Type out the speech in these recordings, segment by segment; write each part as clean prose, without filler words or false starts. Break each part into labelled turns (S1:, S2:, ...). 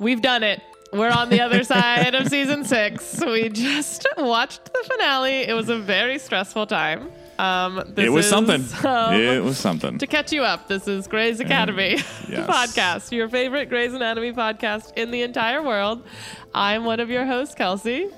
S1: We've done it. We're on the other side of season 6. We just watched the finale. It was a very stressful time.
S2: It was something. It was something.
S1: To catch you up, this is Grey's Academy podcast, your favorite Grey's Anatomy podcast in the entire world. I'm one of your hosts, Kelsey.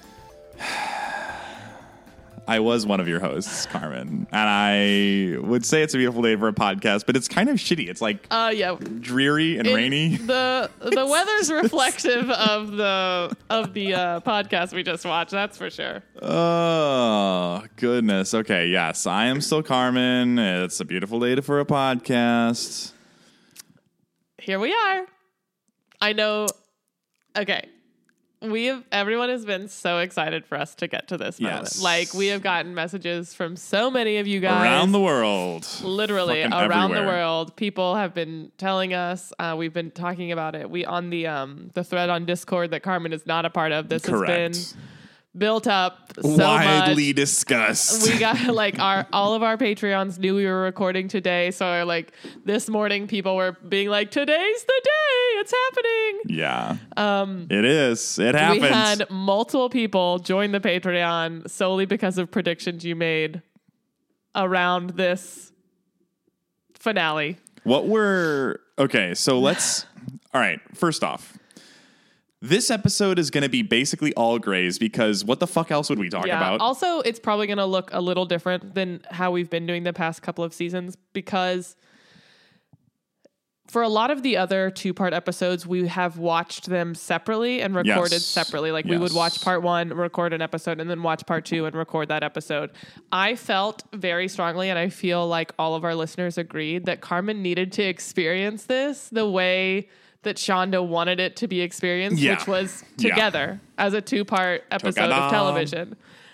S2: I was one of your hosts, Carmen, and I would say it's a beautiful day for a podcast, but it's kind of shitty. It's like dreary and rainy.
S1: The weather's reflective of the podcast we just watched. That's for sure.
S2: Oh goodness. Okay. Yes, I am still Carmen. It's a beautiful day for a podcast.
S1: Here we are. I know. Okay. Everyone has been so excited for us to get to this moment.
S2: Yes.
S1: Like, we have gotten messages from so many of you guys.
S2: Around the world.
S1: Literally,
S2: fucking
S1: around
S2: everywhere.
S1: the world. People have been telling us. We've been talking about it. We on the thread on Discord that Carmen is not a part of. This
S2: Correct.
S1: has been built up so
S2: Widely
S1: much.
S2: discussed.
S1: We got like all of our Patreons knew we were recording today. So like this morning, people were being like, today's the day. It's happening.
S2: Yeah. It is. It happens.
S1: We had multiple people join the Patreon solely because of predictions you made around this finale.
S2: Okay, so let's... All right, first off, this episode is going to be basically all Greys because what the fuck else would we talk about?
S1: Also, it's probably going to look a little different than how we've been doing the past couple of seasons because for a lot of the other 2-part episodes, we have watched them separately and recorded separately. Like we would watch part 1, record an episode, and then watch part 2 and record that episode. I felt very strongly, and I feel like all of our listeners agreed, that Carmen needed to experience this the way that Shonda wanted it to be experienced, which was together as a 2-part episode of television.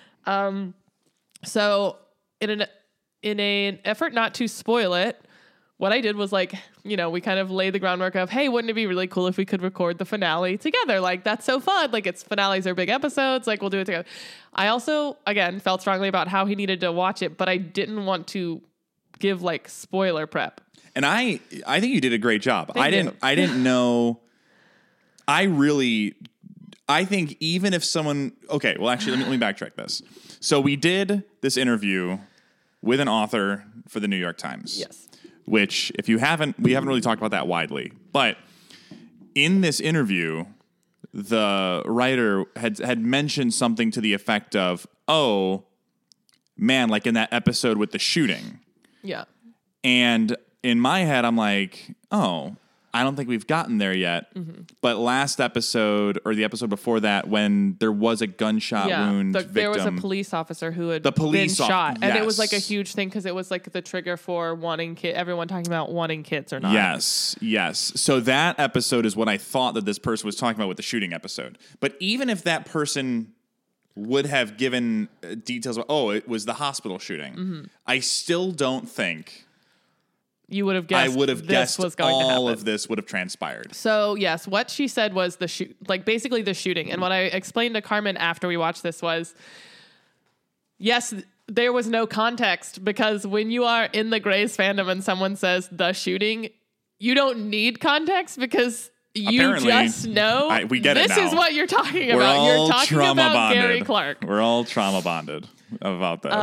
S1: So in an effort not to spoil it, what I did was we kind of laid the groundwork of, hey, wouldn't it be really cool if we could record the finale together? Like, that's so fun. Like, finales are big episodes. Like, we'll do it together. I also, again, felt strongly about how he needed to watch it, but I didn't want to give spoiler prep.
S2: And I think you did a great job.
S1: I
S2: didn't know. I think even if someone, okay, well, actually, let me backtrack this. So we did this interview with an author for the New York Times.
S1: Yes.
S2: Which, if you haven't, we haven't really talked about that widely. But in this interview, the writer had mentioned something to the effect of, oh, man, like in that episode with the shooting.
S1: Yeah.
S2: And in my head, I'm like, oh, I don't think we've gotten there yet. Mm-hmm. But last episode, or the episode before that, when there was a gunshot wound victim.
S1: There was a police officer who had been shot. And it was a huge thing because it was the trigger for wanting everyone talking about wanting kids or not.
S2: Yes. So that episode is what I thought that this person was talking about with the shooting episode. But even if that person would have given details of, it was the hospital shooting, I still don't think...
S1: You would have guessed.
S2: I would have guessed
S1: was going to
S2: all
S1: happen.
S2: of this would have transpired.
S1: So yes, what she said was basically the shooting. And what I explained to Carmen after we watched this was, yes, there was no context because when you are in the Grey's fandom and someone says the shooting, you don't need context because you
S2: apparently,
S1: just know
S2: we get
S1: this
S2: it now.
S1: is what you're talking
S2: We're
S1: about.
S2: all
S1: You're talking
S2: trauma
S1: about
S2: bonded.
S1: Gary Clark.
S2: We're all trauma bonded about this.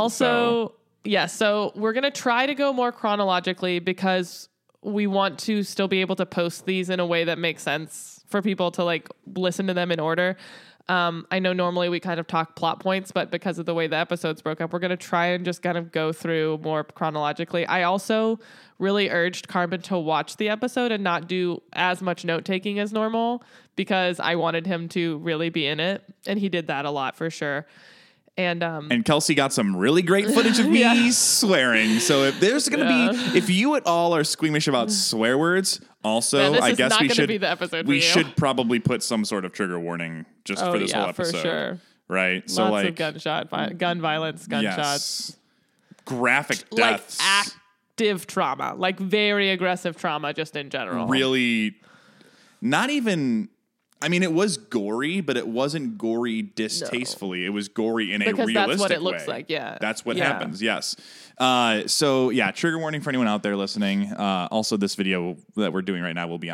S1: So we're going to try to go more chronologically because we want to still be able to post these in a way that makes sense for people to listen to them in order. I know normally we kind of talk plot points, but because of the way the episodes broke up, we're going to try and just kind of go through more chronologically. I also really urged Carmen to watch the episode and not do as much note taking as normal because I wanted him to really be in it. And he did that a lot for sure. And
S2: Kelsey got some really great footage of me swearing. So if there's going to be, if you at all are squeamish about swear words, also, I guess we should
S1: be the episode
S2: we should probably put some sort of trigger warning just for this whole episode.
S1: For sure.
S2: Right?
S1: Lots of gun violence, gunshots.
S2: Yes. Graphic deaths.
S1: Active trauma, very aggressive trauma just in general.
S2: Really, not even... I mean, it was gory, but it wasn't gory distastefully. No. It was gory in a realistic way. Because
S1: that's what it looks like, yeah.
S2: That's what happens, yes. Trigger warning for anyone out there listening. Also, this video that we're doing right now will be on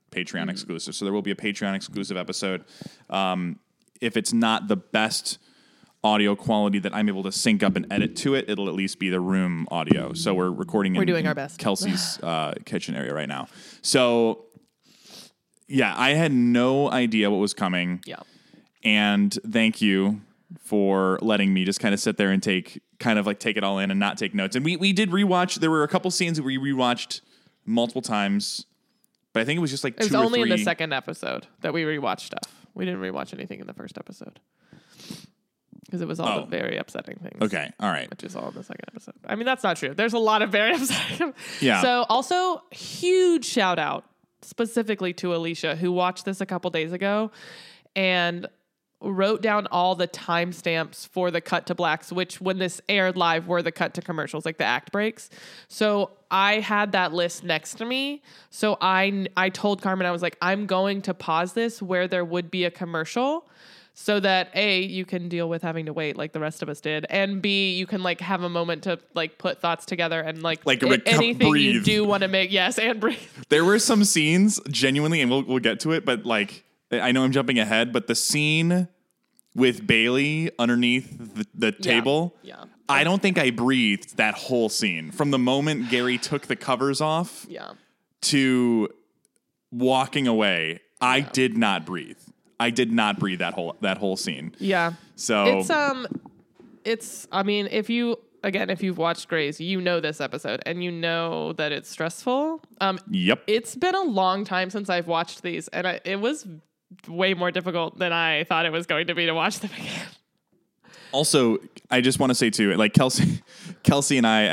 S2: Patreon exclusive. So there will be a Patreon exclusive episode. If it's not the best audio quality that I'm able to sync up and edit to it, it'll at least be the room audio. So we're recording
S1: We're doing our best.
S2: Kelsey's kitchen area right now. So yeah, I had no idea what was coming.
S1: Yeah.
S2: And thank you for letting me just kind of sit there and take it all in and not take notes. And we did rewatch. There were a couple scenes that we rewatched multiple times, but I think it was just like
S1: It was
S2: 2 or 3.
S1: only in the second episode that we rewatched stuff. We didn't rewatch anything in the first episode because it was all the very upsetting things.
S2: Okay, all right.
S1: Which is all in the second episode. I mean, that's not true. There's a lot of very upsetting.
S2: Yeah.
S1: So also, huge shout out specifically to Alicia, who watched this a couple days ago and wrote down all the timestamps for the cut to blacks, which when this aired live were the cut to commercials, like the act breaks. So I had that list next to me. So I told Carmen, I was like, I'm going to pause this where there would be a commercial so that A, you can deal with having to wait like the rest of us did, and B, you can like have a moment to like put thoughts together and anything
S2: breathe.
S1: You do want to make, yes, and breathe.
S2: There were some scenes genuinely, and we'll get to it, but like, I know I'm jumping ahead, but the scene with Bailey underneath the table,
S1: Yeah.
S2: I don't think I breathed that whole scene. From the moment Gary took the covers off to walking away, I did not breathe. I did not breathe that whole scene.
S1: Yeah.
S2: So
S1: it's I mean, if you've watched Grey's, you know this episode and you know that it's stressful.
S2: Yep.
S1: It's been a long time since I've watched these, and it was way more difficult than I thought it was going to be to watch them again.
S2: Also, I just want to say too, like Kelsey and I,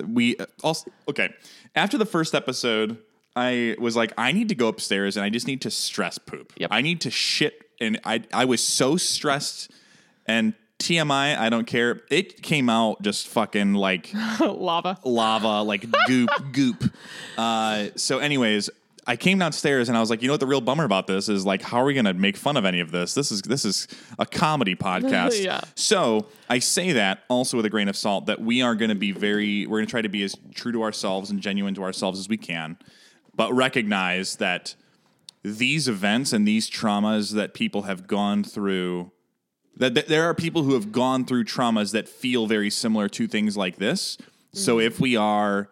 S2: after the first episode, I was like, I need to go upstairs and I just need to stress poop.
S1: Yep.
S2: I need to shit. And I was so stressed, and TMI, I don't care. It came out just fucking like
S1: lava,
S2: like goop. So anyways, I came downstairs and I was like, you know what the real bummer about this is, like, how are we going to make fun of any of this? This is a comedy podcast.
S1: Yeah.
S2: So I say that also with a grain of salt, that we're going to try to be as true to ourselves and genuine to ourselves as we can, but recognize that these events and these traumas that people have gone through, that there are people who have gone through traumas that feel very similar to things like this. Mm-hmm. So if we are,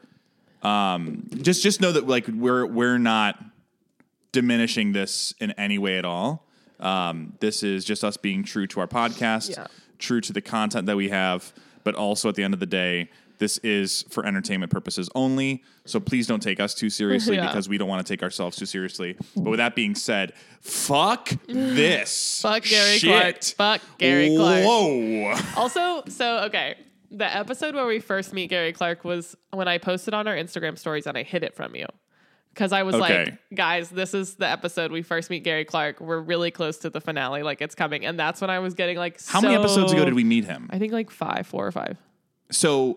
S2: just know that, like, we're not diminishing this in any way at all. This is just us being true to our podcast, true to the content that we have, but also at the end of the day, this is for entertainment purposes only. So please don't take us too seriously because we don't want to take ourselves too seriously. But with that being said, fuck this.
S1: Fuck Gary
S2: shit.
S1: Clark. Fuck Gary Clark.
S2: Whoa.
S1: Also, okay. The episode where we first meet Gary Clark was when I posted on our Instagram stories and I hid it from you. Because I was like, guys, this is the episode we first meet Gary Clark. We're really close to the finale. Like, it's coming. And that's when I was getting like,
S2: How many episodes ago did we meet him?
S1: I think like 4 or 5.
S2: So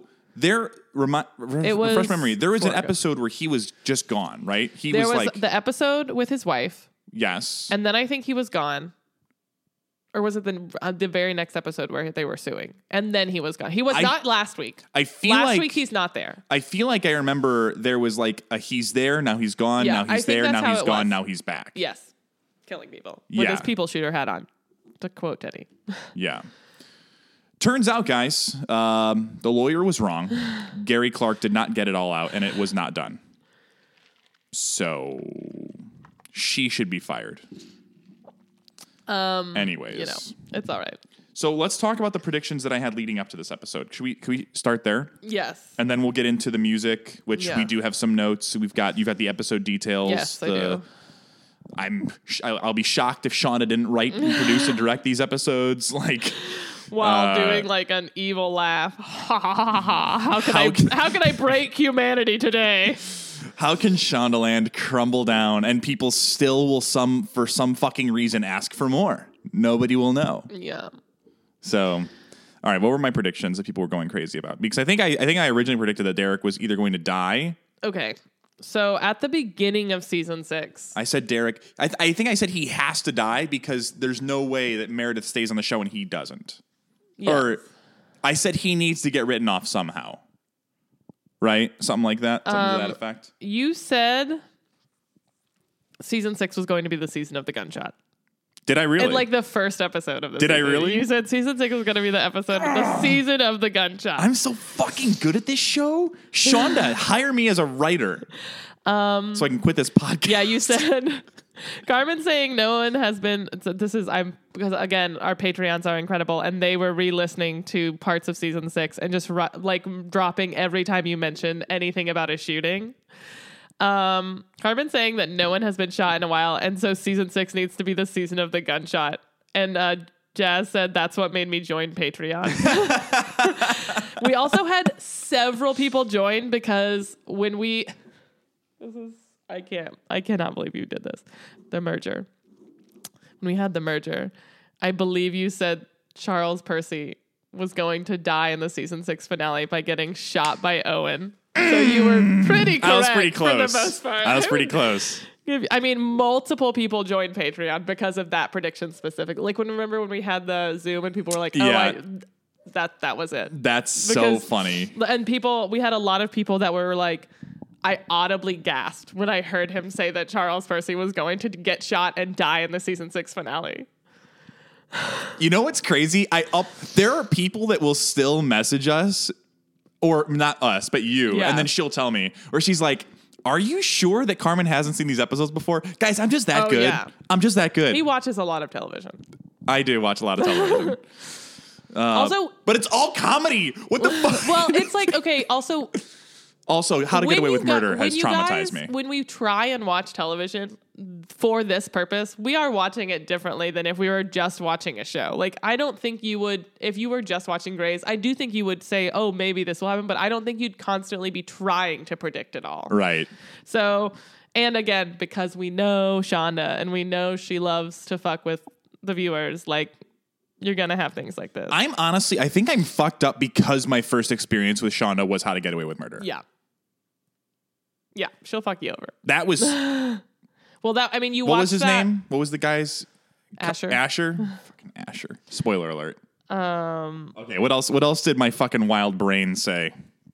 S2: refresh memory. There was an episode where he was just gone, right?
S1: There was the episode with his wife.
S2: Yes.
S1: And then I think he was gone. Or was it the very next episode where they were suing? And then he was gone. He was not last week. Last week he's not there.
S2: I feel like I remember there was like a he's there, now he's gone, now he's there, now he's gone, now he's back.
S1: Yes. Killing people. With his people shooter hat on. To quote Teddy.
S2: Yeah. Turns out, guys, the lawyer was wrong. Gary Clark did not get it all out, and it was not done. So she should be fired. Anyways,
S1: it's all right.
S2: So let's talk about the predictions that I had leading up to this episode. Can we start there?
S1: Yes.
S2: And then we'll get into the music, which we do have some notes. You've got the episode details.
S1: Yes, I do.
S2: I'll be shocked if Shauna didn't write and produce and direct these episodes. Like,
S1: while doing like an evil laugh. How can I break humanity today?
S2: How can Shondaland crumble down and people still will for some fucking reason ask for more? Nobody will know.
S1: Yeah.
S2: So, all right, what were my predictions that people were going crazy about? Because I think I originally predicted that Derek was either going to die.
S1: Okay. So at the beginning of season 6,
S2: I said Derek. I think I said he has to die because there's no way that Meredith stays on the show and he doesn't. Yes. Or I said he needs to get written off somehow. Right? Something like that. Something to that effect.
S1: You said season 6 was going to be the season of the gunshot.
S2: Did I really?
S1: In like the first episode of the
S2: Did I
S1: season.
S2: really?
S1: You said season 6 was going to be the episode of the season of the gunshot.
S2: I'm so fucking good at this show. Shonda, hire me as a writer. So I can quit this podcast.
S1: Yeah, you said Carmen saying no one has been. So because again our Patreons are incredible, and they were re-listening to parts of season 6 and just like dropping every time you mention anything about a shooting. Carmen saying that no one has been shot in a while, and so season 6 needs to be the season of the gunshot. And Jazz said that's what made me join Patreon. We also had several people join because when I cannot believe you did this. The merger. When we had the merger, I believe you said Charles Percy was going to die in the season 6 finale by getting shot by Owen. So you were pretty correct.
S2: I was pretty close.
S1: For the most part.
S2: I was pretty close.
S1: I mean, multiple people joined Patreon because of that prediction specifically. Like remember when we had the Zoom and people were like, "Oh,
S2: Yeah.
S1: that was it."
S2: That's so funny.
S1: And we had a lot of people that were like, I audibly gasped when I heard him say that Charles Percy was going to get shot and die in the season 6 finale.
S2: You know what's crazy? There are people that will still message us, or not us, but you,
S1: Yeah.
S2: and then she'll tell me, or she's like, "Are you sure that Carmen hasn't seen these episodes before?" Guys, I'm just that good.
S1: Yeah.
S2: I'm just that good.
S1: He watches a lot of television.
S2: I do watch a lot of television.
S1: Also,
S2: But it's all comedy. What the fuck?
S1: well, it's like, okay, also,
S2: Also, How to Get Away with Murder has traumatized me.
S1: When we try and watch television for this purpose, we are watching it differently than if we were just watching a show. Like, I don't think you would, if you were just watching Grey's, I do think you would say, oh, maybe this will happen, but I don't think you'd constantly be trying to predict it all.
S2: Right.
S1: So, and again, because we know Shonda and we know she loves to fuck with the viewers, like, you're going to have things like this.
S2: I think I'm fucked up because my first experience with Shonda was How to Get Away with Murder.
S1: Yeah. Yeah, she'll fuck you over.
S2: That was...
S1: Well, you watched that.
S2: What was his name? What was the guy's...
S1: Asher.
S2: Fucking Asher. Spoiler alert. Okay, what else did my fucking wild brain say?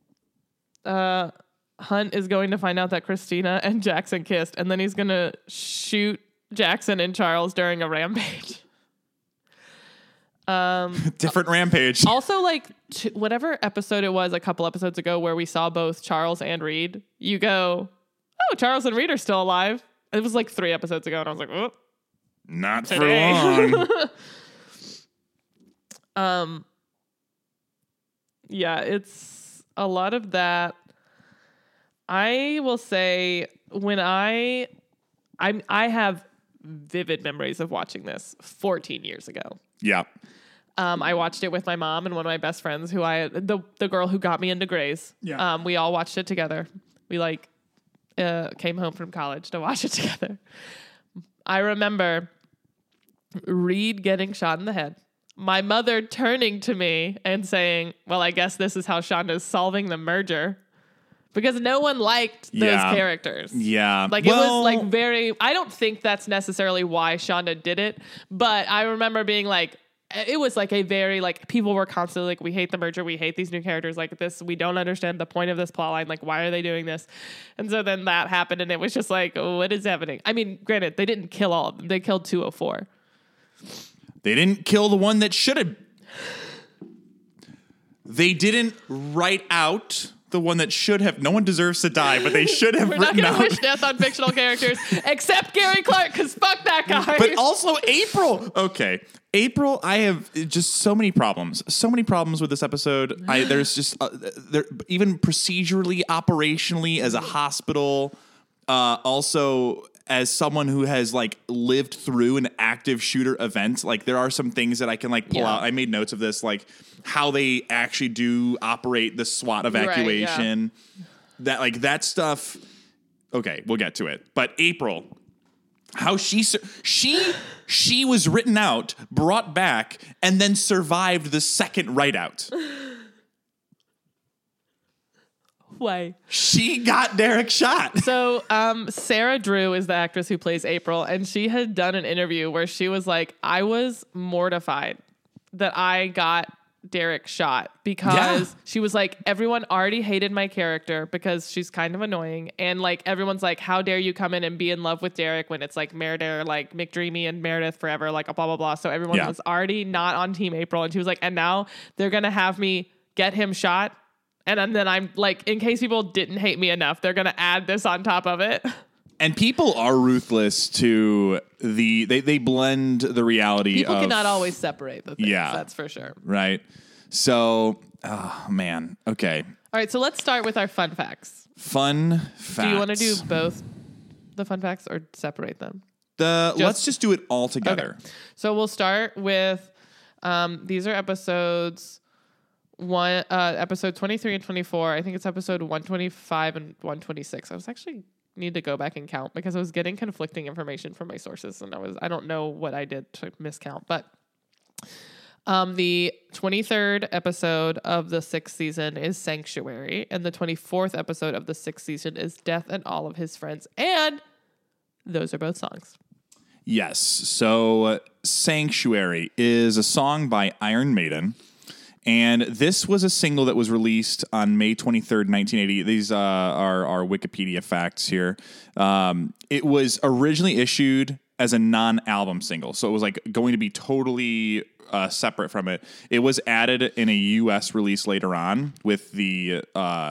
S1: Hunt is going to find out that Christina and Jackson kissed, and then he's going to shoot Jackson and Charles during a rampage.
S2: Different rampage.
S1: Also, like, whatever episode it was a couple episodes ago where we saw both Charles and Reed, you go, oh, Charles and Reed are still alive. It was like 3 episodes ago, and I was like, oh.
S2: Not
S1: Today.
S2: for long.
S1: Yeah, it's a lot of that. I will say when I have vivid memories of watching this 14 years ago.
S2: Yeah.
S1: I watched it with my mom and one of my best friends the girl who got me into Grey's.
S2: Yeah.
S1: We all watched it together. We came home from college to watch it together. I remember Reed getting shot in the head. My mother turning to me and saying, well, I guess this is how Shonda's solving the merger. Because no one liked those characters.
S2: Yeah.
S1: It was like very... I don't think that's necessarily why Shonda did it. But I remember being like... It was like a very, like, people were constantly like, we hate the merger. We hate these new characters like this. We don't understand the point of this plotline. Like, why are they doing this? And so then that happened and it was just like, oh, what is happening? I mean, granted, they didn't kill all of them. They killed 204.
S2: They didn't kill the one that should have. They didn't write out the one that should have. No one deserves to die, but they should have
S1: We're not
S2: written
S1: going to
S2: out.
S1: wish death on fictional characters, except Gary Clark, because fuck that guy.
S2: But also April. Okay. April, I have just so many problems. So many problems with this episode. There's just, even procedurally, operationally, as a hospital, also as someone who has like lived through an active shooter event, like there are some things that I can like pull out. I made notes of this, like how they actually do operate the SWAT evacuation, that stuff. Okay, we'll get to it. But April, how she was written out, brought back, and then survived the second write out.
S1: Why?
S2: She got Derek shot.
S1: So Sarah Drew is the actress who plays April, and she had done an interview where she was like, I was mortified that I got Derek shot because
S2: Yeah.
S1: she was like, everyone already hated my character because she's kind of annoying. And like, everyone's like, how dare you come in and be in love with Derek when it's like Meredith, like McDreamy and Meredith forever, like blah, blah, blah. So everyone was already not on Team April. And she was like, and now they're going to have me get him shot. And then I'm like, in case people didn't hate me enough, they're going to add this on top of it.
S2: And people are ruthless to they blend the reality
S1: People
S2: of,
S1: cannot always separate the things.
S2: Yeah.
S1: That's for sure.
S2: right? So, oh man. Okay.
S1: All right. So let's start with our fun facts.
S2: Fun facts.
S1: Do you want to do both the fun facts or separate them?
S2: Let's just do it all together.
S1: Okay. So we'll start with these are episodes episode 23 and 24. I think it's episode 125 and 126. I was actually need to go back and count because I was getting conflicting information from my sources and I don't know what I did to miscount, but the 23rd episode of the 6th season is Sanctuary, and the 24th episode of the 6th season is Death and All of His Friends, and those are both songs.
S2: Yes. So, Sanctuary is a song by Iron Maiden. And this was a single that was released on May 23rd, 1980. These are our Wikipedia facts here. It was originally issued as a non-album single. So it was like going to be totally separate from it. It was added in a U.S. release later on with the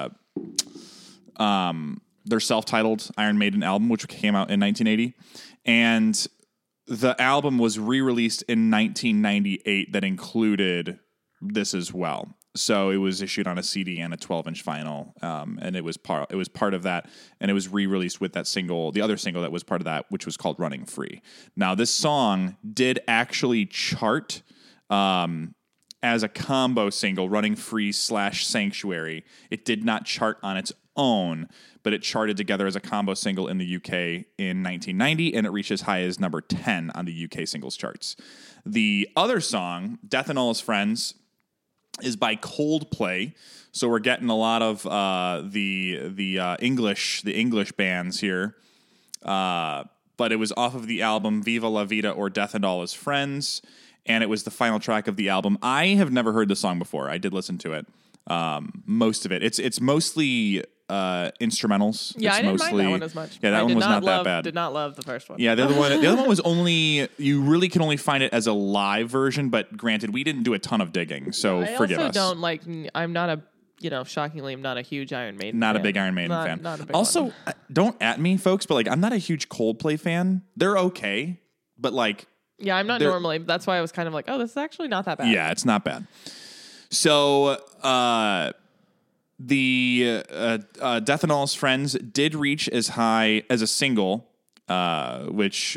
S2: their self-titled Iron Maiden album, which came out in 1980. And the album was re-released in 1998 that included this as well. So it was issued on a CD and a 12-inch vinyl, and it was part of that, and it was re-released with that single, the other single that was part of that, which was called Running Free. Now, this song did actually chart as a combo single, Running Free / Sanctuary. It did not chart on its own, but it charted together as a combo single in the UK in 1990, and it reached as high as number 10 on the UK singles charts. The other song, Death and All His Friends, is by Coldplay, so we're getting a lot of the English bands here, but it was off of the album Viva La Vida or Death and All His Friends, and it was the final track of the album. I have never heard the song before. I did listen to it, most of it. It's mostly instrumentals.
S1: Yeah,
S2: It's
S1: I didn't
S2: mostly,
S1: mind that one as much.
S2: Yeah, that one was not that bad.
S1: Did not love the first one.
S2: Yeah, the other one was only, you really can only find it as a live version, but granted, we didn't do a ton of digging, so forgive us.
S1: I also don't like, I'm not a, shockingly, I'm not a huge Iron Maiden
S2: Not
S1: fan.
S2: a big Iron Maiden fan.
S1: Not a big
S2: also,
S1: one.
S2: don't at me, folks, but like, I'm not a huge Coldplay fan. They're okay, but like,
S1: Yeah, I'm not normally. That's why I was kind of like, oh, this is actually not that bad.
S2: yeah, it's not bad. So, the Death and All His Friends did reach as high as a single, which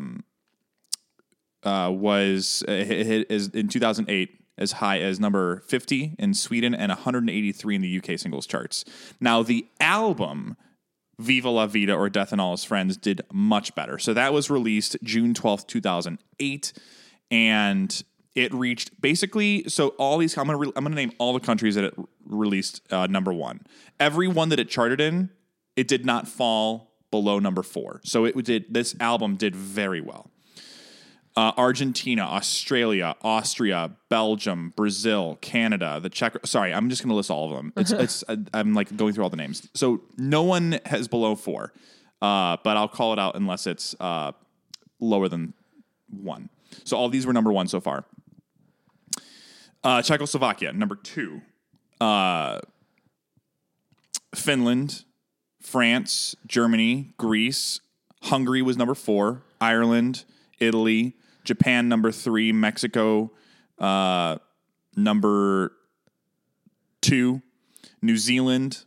S2: was hit in 2008 as high as number 50 in Sweden and 183 in the UK singles charts. Now, the album Viva La Vida or Death and All His Friends did much better. So that was released June 12th, 2008, and it reached basically, so all these, I'm going to name all the countries that it released number one. Every one that it charted in, it did not fall below number 4. So this album did very well. Argentina, Australia, Austria, Belgium, Brazil, Canada, the Czech. Sorry, I'm just going to list all of them. I'm like going through all the names. So no one has below 4, but I'll call it out unless it's lower than 1. So all these were number 1 so far. Czechoslovakia, number 2. Finland, France, Germany, Greece, Hungary was number 4. Ireland, Italy, Japan, number 3. Mexico, number 2. New Zealand,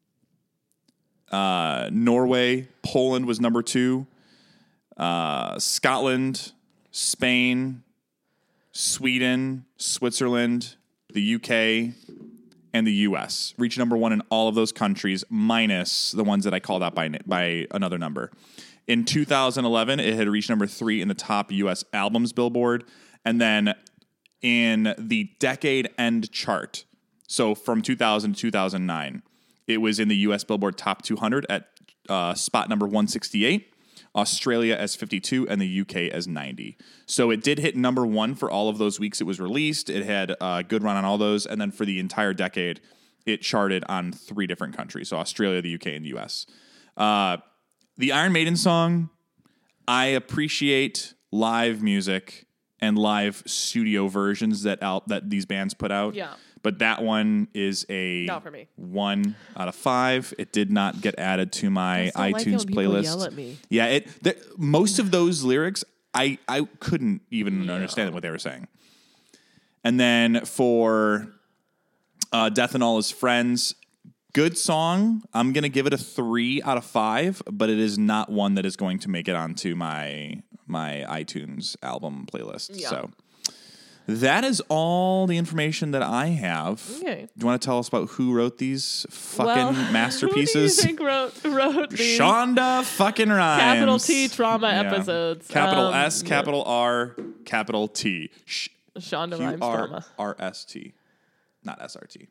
S2: Norway, Poland was number 2. Scotland, Spain, Sweden, Switzerland, the UK, and the US. Reached number 1 in all of those countries, minus the ones that I called out by another number. In 2011, it had reached number 3 in the top US albums Billboard. And then in the decade end chart, so from 2000 to 2009, it was in the US Billboard Top 200 at spot number 168. Australia as 52, and the UK as 90. So it did hit number 1 for all of those weeks it was released. It had a good run on all those. And then for the entire decade, it charted on 3 different countries. So Australia, the UK, and the US. The Iron Maiden song, I appreciate live music and live studio versions that these bands put out.
S1: Yeah.
S2: But that one is
S1: Not for me.
S2: 1 out of 5. It did not get added to my iTunes playlist.
S1: Yell at me.
S2: Yeah, most of those lyrics, I couldn't even understand what they were saying. And then for Death and All His Friends, good song. I'm going to give it a 3 out of 5, but it is not one that is going to make it onto my iTunes album playlist.
S1: Yeah.
S2: So that is all the information that I have.
S1: Okay.
S2: Do you want to tell us about who wrote these fucking masterpieces?
S1: Who do you think wrote these?
S2: Shonda fucking Rhimes.
S1: Capital T trauma episodes.
S2: Capital S, capital R, capital T.
S1: Shonda Rhimes trauma.
S2: QRST, not SRT.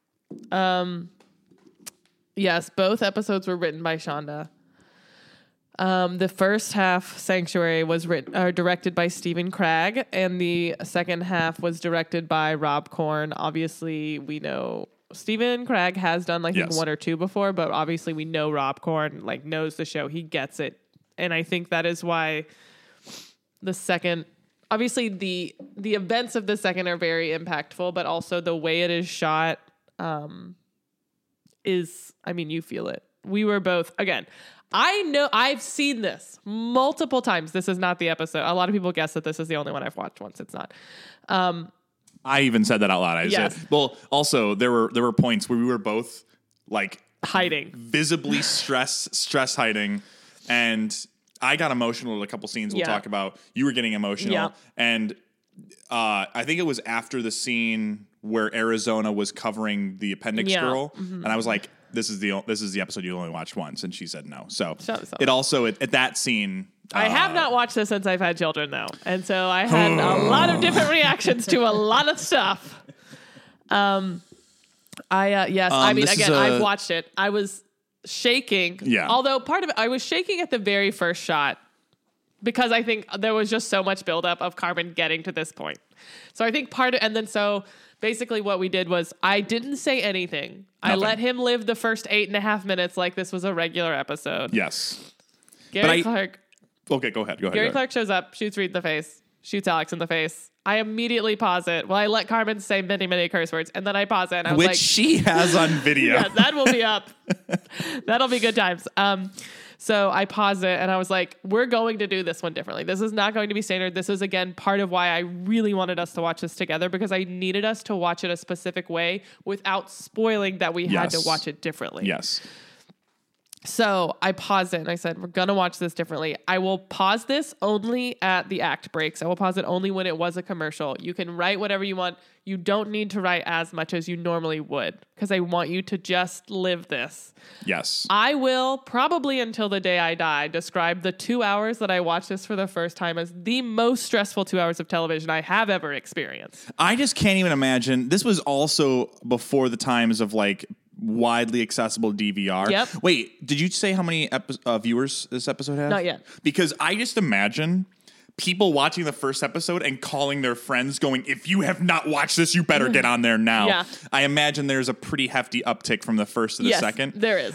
S1: Yes, both episodes were written by Shonda. The first half, Sanctuary, was directed by Stephen Cragg, and the second half was directed by Rob Korn. Obviously, we know Stephen Cragg has done like 1 or 2 before, but obviously we know Rob Korn knows the show. He gets it, and I think that is why the second. Obviously, the events of the second are very impactful, but also the way it is shot is. I mean, you feel it. We were both again. I know I've seen this multiple times. This is not the episode. A lot of people guess that this is the only one I've watched once. It's not.
S2: I even said that out loud. I said, well, also there were points where we were both
S1: hiding,
S2: visibly stress hiding, and I got emotional at a couple scenes we'll talk about. You were getting emotional, and I think it was after the scene where Arizona was covering the appendix girl, and I was like, This is the episode you only watched once, and she said no. So it also at that scene.
S1: I have not watched this since I've had children, though, and so I had a lot of different reactions to a lot of stuff. I mean, again, I've watched it. I was shaking. Yeah. Although part of it, I was shaking at the very first shot because I think there was just so much buildup of Carmen getting to this point. So I think basically what we did was I didn't say anything. Nothing. I let him live the first 8.5 minutes like this was a regular episode.
S2: Yes.
S1: Gary Clark.
S2: Okay, go ahead.
S1: Gary Clark shows up, shoots Reed in the face, shoots Alex in the face. I immediately pause it. Well, I let Carmen say many, many curse words, and then I pause it. And I was
S2: Which she has on video.
S1: Yeah, that will be up. That'll be good times. So I paused it and I was like, we're going to do this one differently. This is not going to be standard. This is, again, part of why I really wanted us to watch this together because I needed us to watch it a specific way without spoiling that we had to watch it differently.
S2: Yes.
S1: So I paused it and I said, we're going to watch this differently. I will pause this only at the act breaks. I will pause it only when it was a commercial. You can write whatever you want. You don't need to write as much as you normally would because I want you to just live this.
S2: Yes.
S1: I will probably until the day I die describe the 2 hours that I watched this for the first time as the most stressful 2 hours of television I have ever experienced.
S2: I just can't even imagine. This was also before the times of widely accessible DVR.
S1: Yep.
S2: Wait, did you say how many viewers this episode has?
S1: Not yet.
S2: Because I just imagine people watching the first episode and calling their friends going, if you have not watched this, you better get on there now.
S1: Yeah.
S2: I imagine there's a pretty hefty uptick from the first to the second.
S1: There is.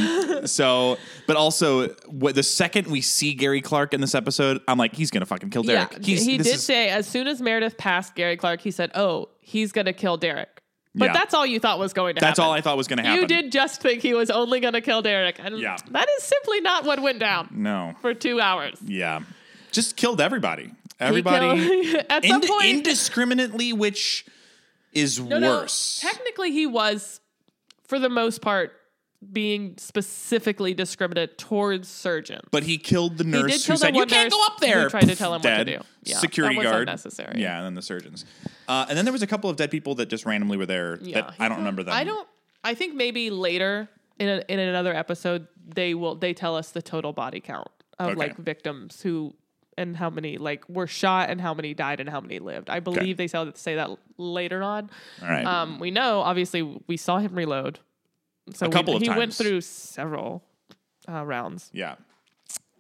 S2: But also the second we see Gary Clark in this episode, I'm like, he's going to fucking kill Derek.
S1: Yeah, he did say as soon as Meredith passed Gary Clark, he said, oh, he's going to kill Derek. But that's all you thought was going to happen.
S2: That's all I thought was going to happen.
S1: You did just think he was only going to kill Derek. And that is simply not what went down.
S2: No.
S1: For 2 hours.
S2: Yeah. Just killed everybody. Everybody.
S1: At some point.
S2: Indiscriminately, which is worse.
S1: No. Technically, he was, for the most part, being specifically discriminate towards surgeons.
S2: But he killed the nurse who said,
S1: you
S2: can't go up there.
S1: He tried to tell him what to do.
S2: Yeah, security
S1: that was
S2: guard.
S1: Unnecessary.
S2: Yeah, and then the surgeons. And then there was a couple of dead people that just randomly were there that I don't remember them.
S1: I think maybe later in another episode, they tell us the total body count of victims who and how many were shot and how many died and how many lived. I believe they say that later on.
S2: All right.
S1: We know, obviously, we saw him reload. So
S2: a couple of times.
S1: He went through several rounds.
S2: Yeah.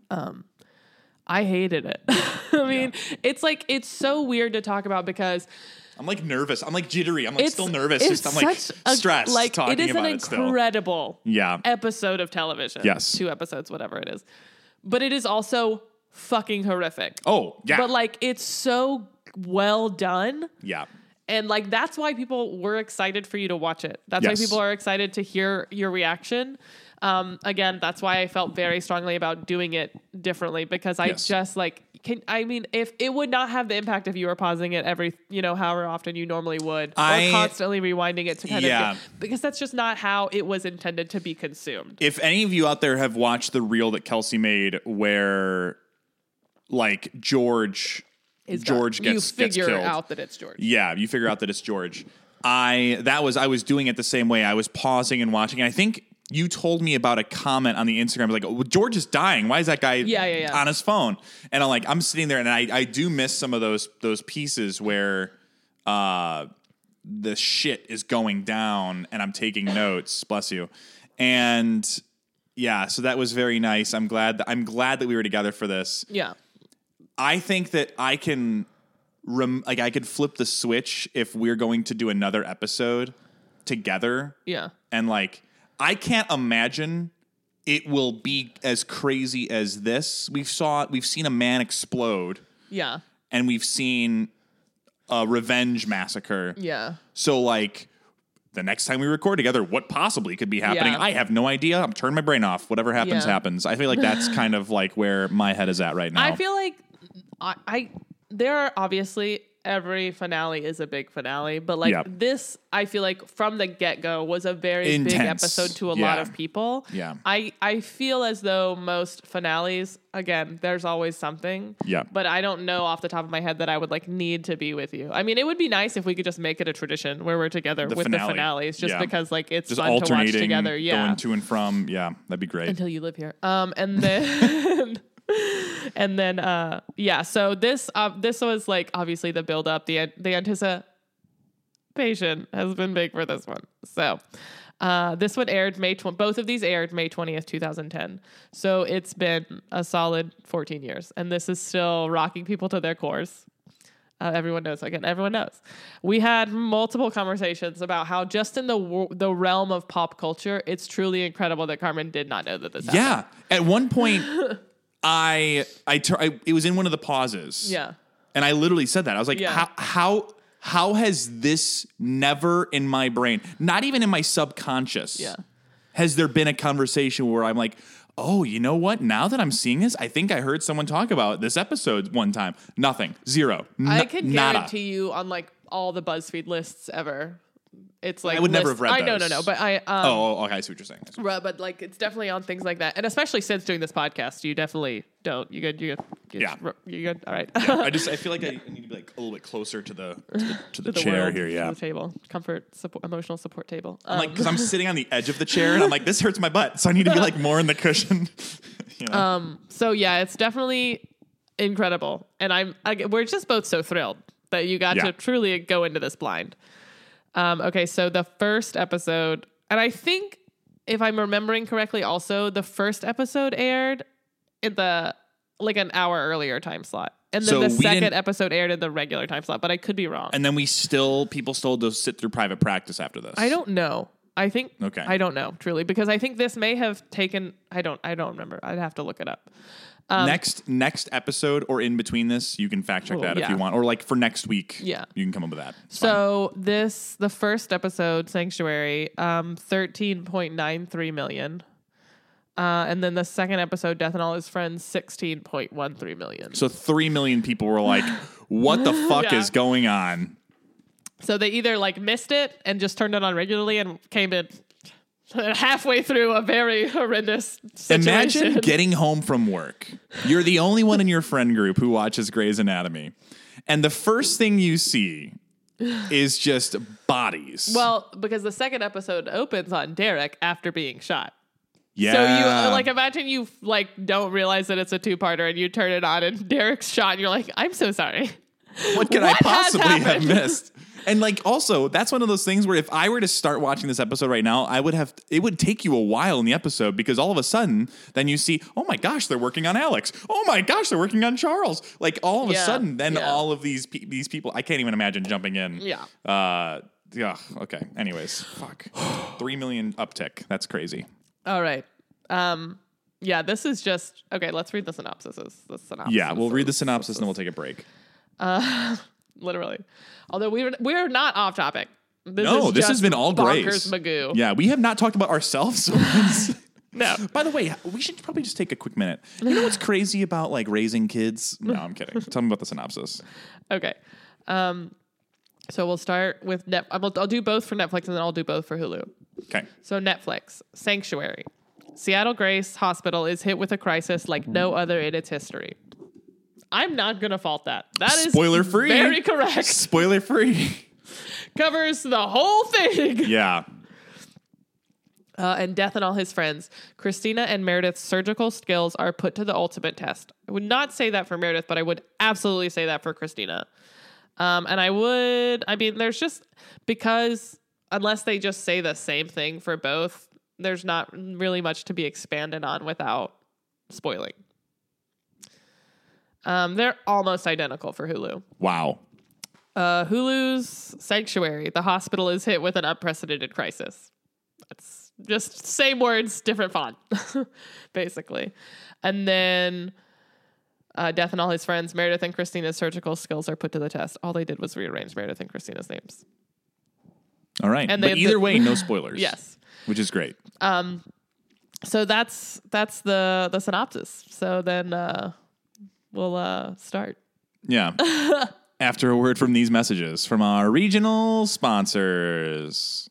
S1: I hated it. I mean, it's like, it's so weird to talk about because
S2: I'm like nervous. I'm like jittery. I'm like still nervous.
S1: It's
S2: I'm like stressed
S1: like,
S2: talking
S1: it is
S2: about
S1: an
S2: it still.
S1: incredible
S2: Yeah.
S1: episode of television.
S2: Yes.
S1: 2 episodes, whatever it is. But it is also fucking horrific.
S2: Oh, yeah.
S1: But like, it's so well done.
S2: Yeah.
S1: And like, that's why people were excited for you to watch it. That's
S2: Yes.
S1: why people are excited to hear your reaction. Again, that's why I felt very strongly about doing it differently, because I
S2: Yes.
S1: just like, if it would not have the impact if you were pausing it every, however often you normally would, or constantly rewinding it to kind of, because that's just not how it was intended to be consumed.
S2: If any of you out there have watched the reel that Kelsey made where like George gets killed.
S1: You figure out that it's George.
S2: Yeah, you figure out that it's George. I was doing it the same way. I was pausing and watching. And I think you told me about a comment on the Instagram like, oh, George is dying. Why is that guy on his phone? And I'm sitting there and I do miss some of those pieces where the shit is going down and I'm taking notes. Bless you. And yeah, so that was very nice. I'm glad that we were together for this.
S1: Yeah.
S2: I think that I can I could flip the switch if we're going to do another episode together.
S1: Yeah.
S2: And like, I can't imagine it will be as crazy as this. We've seen a man explode.
S1: Yeah.
S2: And we've seen a revenge massacre.
S1: Yeah.
S2: So like, the next time we record together, what possibly could be happening?
S1: Yeah.
S2: I have no idea. I'm turning my brain off. Whatever happens, happens. I feel like that's kind of like where my head is at right now.
S1: I feel like there are obviously every finale is a big finale, but like this, I feel like from the get-go was a very
S2: intense
S1: big episode to a lot of people.
S2: Yeah.
S1: I feel as though most finales, again, there's always something.
S2: Yeah.
S1: But I don't know off the top of my head that I would like need to be with you. I mean, it would be nice if we could just make it a tradition where we're together with the finales, just because like it's
S2: just
S1: fun to watch together. Yeah.
S2: Going to and from. Yeah, that'd be great.
S1: Until you live here. And then and then so this was like obviously the build up, the anticipation has been big for this one. So this one aired both of these aired May 20th, 2010. So it's been a solid 14 years and this is still rocking people to their cores. Everyone knows. We had multiple conversations about how just in the realm of pop culture, it's truly incredible that Carmen did not know that this happened.
S2: Yeah. At one point, it was in one of the pauses.
S1: Yeah.
S2: And I literally said that. I was like, how has this never in my brain, not even in my subconscious, has there been a conversation where I'm like, oh, you know what? Now that I'm seeing this, I think I heard someone talk about this episode one time. Nothing. Zero.
S1: I can guarantee you on like all the BuzzFeed lists ever. It's like
S2: I would never have read those.
S1: No. But I
S2: okay, I see what you're saying.
S1: But like it's definitely on things like that, and especially since doing this podcast, you definitely don't. You good?
S2: Yeah.
S1: You good? All right.
S2: Yeah, I feel like I need to be like a little bit closer to the chair
S1: world,
S2: here. Yeah.
S1: To the table, comfort, support, emotional support table.
S2: I'm like, because I'm sitting on the edge of the chair, and I'm like, this hurts my butt, so I need to be like more in the cushion. You know?
S1: So yeah, it's definitely incredible, and we're just both so thrilled that you got to truly go into this blind. Okay, so the first episode, and I think if I'm remembering correctly, also the first episode aired in the like an hour earlier time slot, and then the second episode aired in the regular time slot. But I could be wrong.
S2: And then people still do sit through private practice after this.
S1: I don't know. I think
S2: okay.
S1: I don't know truly because I think this may have taken. I don't remember. I'd have to look it up.
S2: Next episode or in between this, you can fact check that if you want, or like for next week, you can come up with that. It's
S1: so fine. The first episode, Sanctuary, 13.93 million, and then the second episode, Death and All His Friends, 16.13 million.
S2: So 3 million people were like, "What the fuck is going on?"
S1: So they either like missed it and just turned it on regularly and came in halfway through a very horrendous situation.
S2: Imagine getting home from work. You're the only one in your friend group who watches Grey's Anatomy. And the first thing you see is just bodies.
S1: Well, because the second episode opens on Derek after being shot.
S2: Yeah.
S1: So you like imagine you like don't realize that it's a two-parter and you turn it on and Derek's shot and you're like, I'm so sorry.
S2: What could I
S1: What has
S2: possibly have
S1: happened?
S2: missed? And like, also, that's one of those things where if I were to start watching this episode right now, it would take you a while in the episode because all of a sudden, then you see, oh my gosh, they're working on Alex. Oh my gosh, they're working on Charles. Like all of a sudden, then all of these people, I can't even imagine jumping in.
S1: Yeah.
S2: Yeah. Okay. Anyways, fuck. 3 million uptick. That's crazy.
S1: All right. Yeah, this is just okay. Let's read the synopsis.
S2: Yeah, we'll read the synopsis and then we'll take a break.
S1: Literally. Although we're not off topic.
S2: This has been all
S1: bonkers
S2: grace.
S1: Magoo.
S2: Yeah, we have not talked about ourselves once.
S1: No.
S2: By the way, we should probably just take a quick minute. You know what's crazy about like raising kids? No, I'm kidding. Tell me about the synopsis.
S1: Okay. So we'll start with I'll do both for Netflix and then I'll do both for Hulu.
S2: Okay.
S1: So Netflix, Sanctuary. Seattle Grace Hospital is hit with a crisis like no other in its history. I'm not going to fault that. That is
S2: spoiler free.
S1: Very correct.
S2: Spoiler free.
S1: Covers the whole thing.
S2: Yeah.
S1: And Death and all his friends. Christina and Meredith's surgical skills are put to the ultimate test. I would not say that for Meredith, but I would absolutely say that for Christina. There's just, because unless they just say the same thing for both, there's not really much to be expanded on without spoiling. They're almost identical for Hulu.
S2: Wow.
S1: Hulu's Sanctuary. The hospital is hit with an unprecedented crisis. That's just same words, different font, basically. And then Death and all his friends. Meredith and Christina's surgical skills are put to the test. All they did was rearrange Meredith and Christina's names.
S2: All right. But either way, no spoilers.
S1: Yes.
S2: Which is great.
S1: So that's the synopsis. So then we'll start.
S2: Yeah. After a word from these messages from our regional sponsors.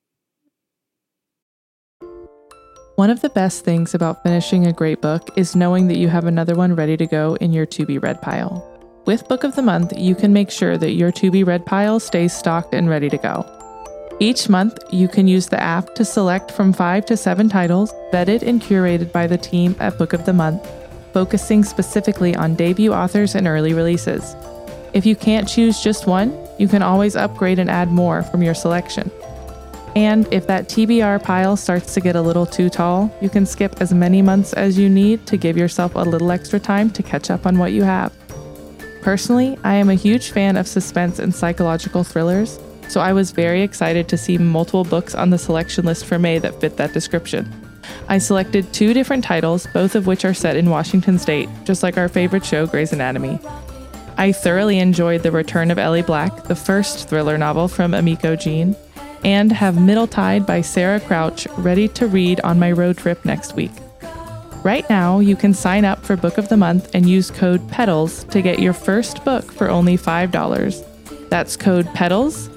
S1: One of the best things about finishing a great book is knowing that you have another one ready to go in your to-be-read pile. With Book of the Month, you can make sure that your to-be-read pile stays stocked and ready to go. Each month, you can use the app to select from 5 to 7 titles, vetted and curated by the team at Book of the Month, focusing specifically on debut authors and early releases. If you can't choose just one, you can always upgrade and add more from your selection. And if that TBR pile starts to get a little too tall, you can skip as many months as you need to give yourself a little extra time to catch up on what you have. Personally, I am a huge fan of suspense and psychological thrillers, so I was very excited to see multiple books on the selection list for May that fit that description. I selected 2 different titles, both of which are set in Washington State, just like our favorite show, Grey's Anatomy. I thoroughly enjoyed The Return of Ellie Black, the first thriller novel from Emiko Jean, and have Middle Tide by Sarah Crouch ready to read on my road trip next week. Right now, you can sign up for Book of the Month and use code PETALS to get your first book for only $5. That's code PETALS,